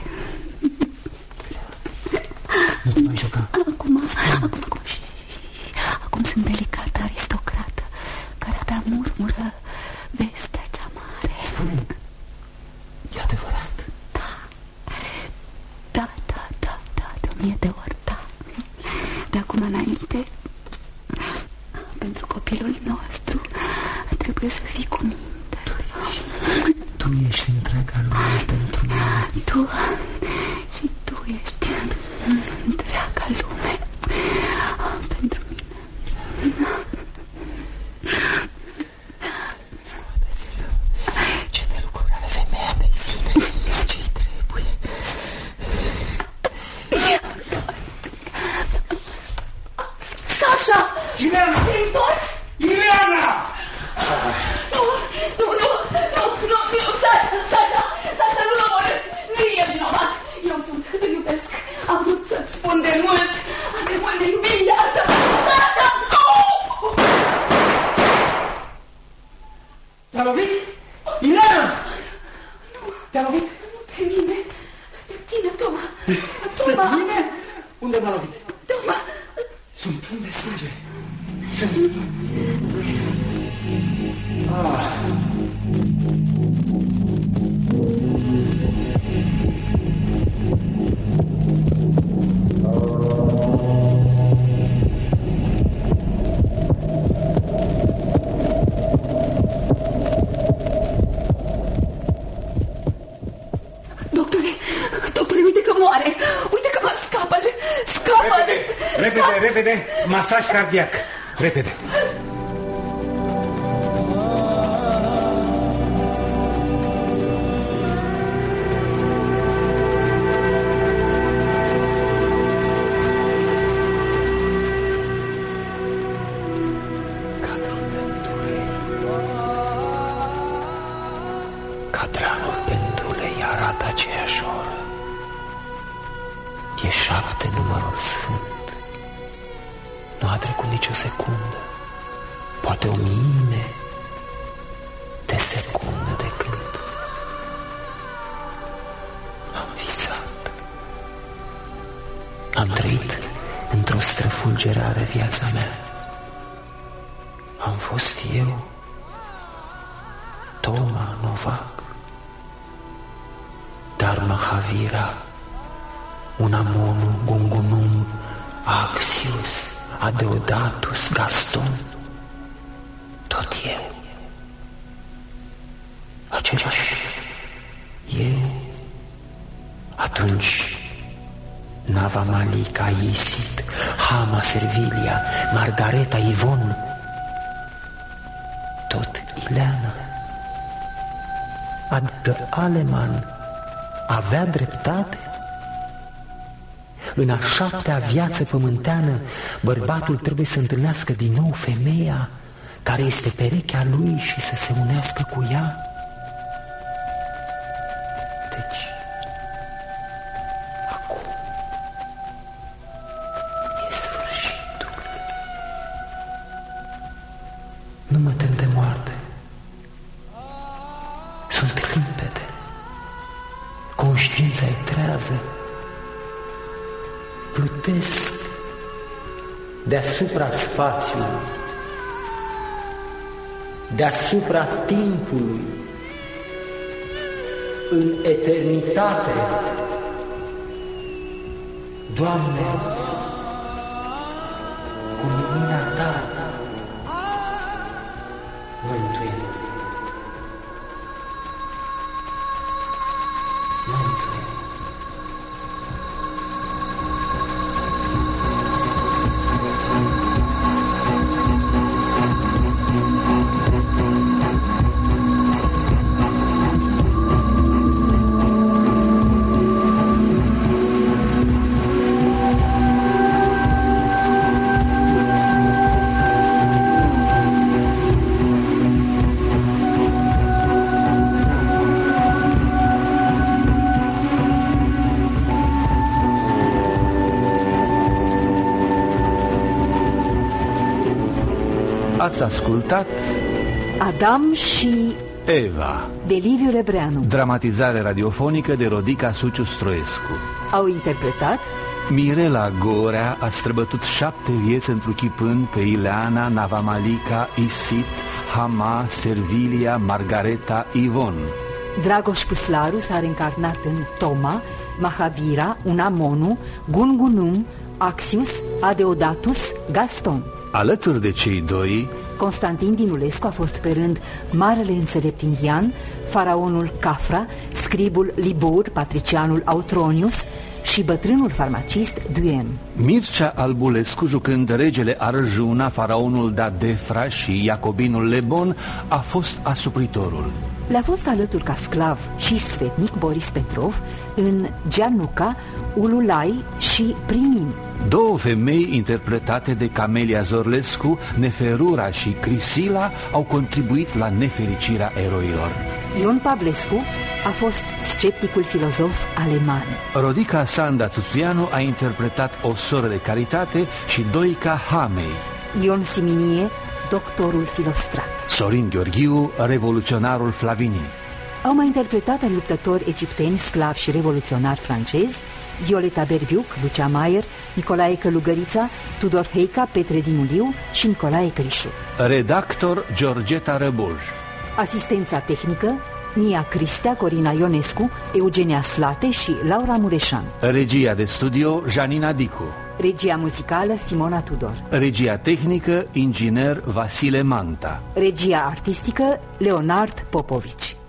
Nu te mai juca. Acum sunt delicată aristocrată, care abia murmură vestea cea mare. Spune-mi, e adevărat? Da, de 1000 de ori, da. De acum înainte, pentru copilul nostru, trebuie să fii cu minte. Tu ești întreaga lume pentru mine. Tu ești întreaga lume pentru mine. Ce de lucruri are femeia pe sine, ce-i trebuie. Sasha! Ileana! Te-ai întors? Ileana! Nu, Sasha, nu l-am omorât. Nu e vinovat. Eu îl iubesc. Am vrut să-ți spun de mult de iubire, iartă. Sasha, nu! Te-a lovit? Ileana! Te-a lovit? Nu pe mine, pe tine, Toma. Pe mine? Unde m-a lovit? Toma. Sunt plin de sânge. Doctore, uite că moare. Uite că mă scapă-l. Repede, masaj cardiac. Repede. Cadranul pendulei arată aceeași oră. E 7 numărul sfânt. Nu a trecut nicio secundă, poate 1000 de secunde de când am visat. Am trăit într-o străfulgerare viața mea. Am fost eu, Toma Novak, dar Mahavira, Unamonul, Gungunum, Axius, Adeodatus, Gaston, tot eu. Același eu. Atunci Nava Malika, Isit, Hama Servilia, Margareta Ivon, tot Ileana. Adică Aleman avea dreptate? În a 7-a viață pământeană, bărbatul trebuie să întâlnească din nou femeia care este perechea lui și să se unească cu ea? Deci, acum e sfârșitul. Nu mă tem de moarte. Sunt limpede. Conștiința e trează. Plutesc deasupra spațiului, deasupra timpului, în eternitate. Doamne, cu lumina Ta mântuie. Mântuie. Ați ascultat Adam și Eva, de Liviu Rebreanu. dramatizare radiofonică de Rodica Suciu Stroescu. Au interpretat Mirela Gorea a străbătut 7 vieți întruchipând pe Ileana, Navamalika, Isit, Hama, Servilia, Margareta, Ivon. Dragoș Păslaru s-a reîncarnat în Toma, Mahavira, Unamonu, Gungunum, Axius, Adeodatus, Gaston. Alături de cei doi, Constantin Dinulescu a fost pe rând marele înțelept indian, faraonul Cafra, scribul Libur, patricianul Autronius și bătrânul farmacist Duem. Mircea Albulescu, jucând regele Arjuna, faraonul Dadefra și iacobinul Lebon, a fost asupritorul. Le-a fost alături ca sclav și sfetnic Boris Petrov în Gianluca, Ululai și Primin. 2 femei interpretate de Camelia Zorlescu, Neferura și Crisila, au contribuit la nefericirea eroilor. Ion Pavlescu a fost scepticul filozof aleman. Rodica Sanda Țuțuianu a interpretat o soră de caritate și Doica Hamei. Ion Siminie, doctorul Filostrat. Sorin Gheorghiu, revoluționarul Flavinii. Au mai interpretat luptători egipteni, sclavi și revoluționari francezi Violeta Berbiuc, Lucia Maier, Nicolae Călugărița, Tudor Heica, Petre Dimuliu și Nicolae Crișu. Redactor Georgeta Răboj. Asistența tehnică Nia Cristea, Corina Ionescu, Eugenia Slate și Laura Mureșan. Regia de studio Janina Dicu. Regia muzicală Simona Tudor. Regia tehnică inginer Vasile Manta. Regia artistică Leonard Popovici.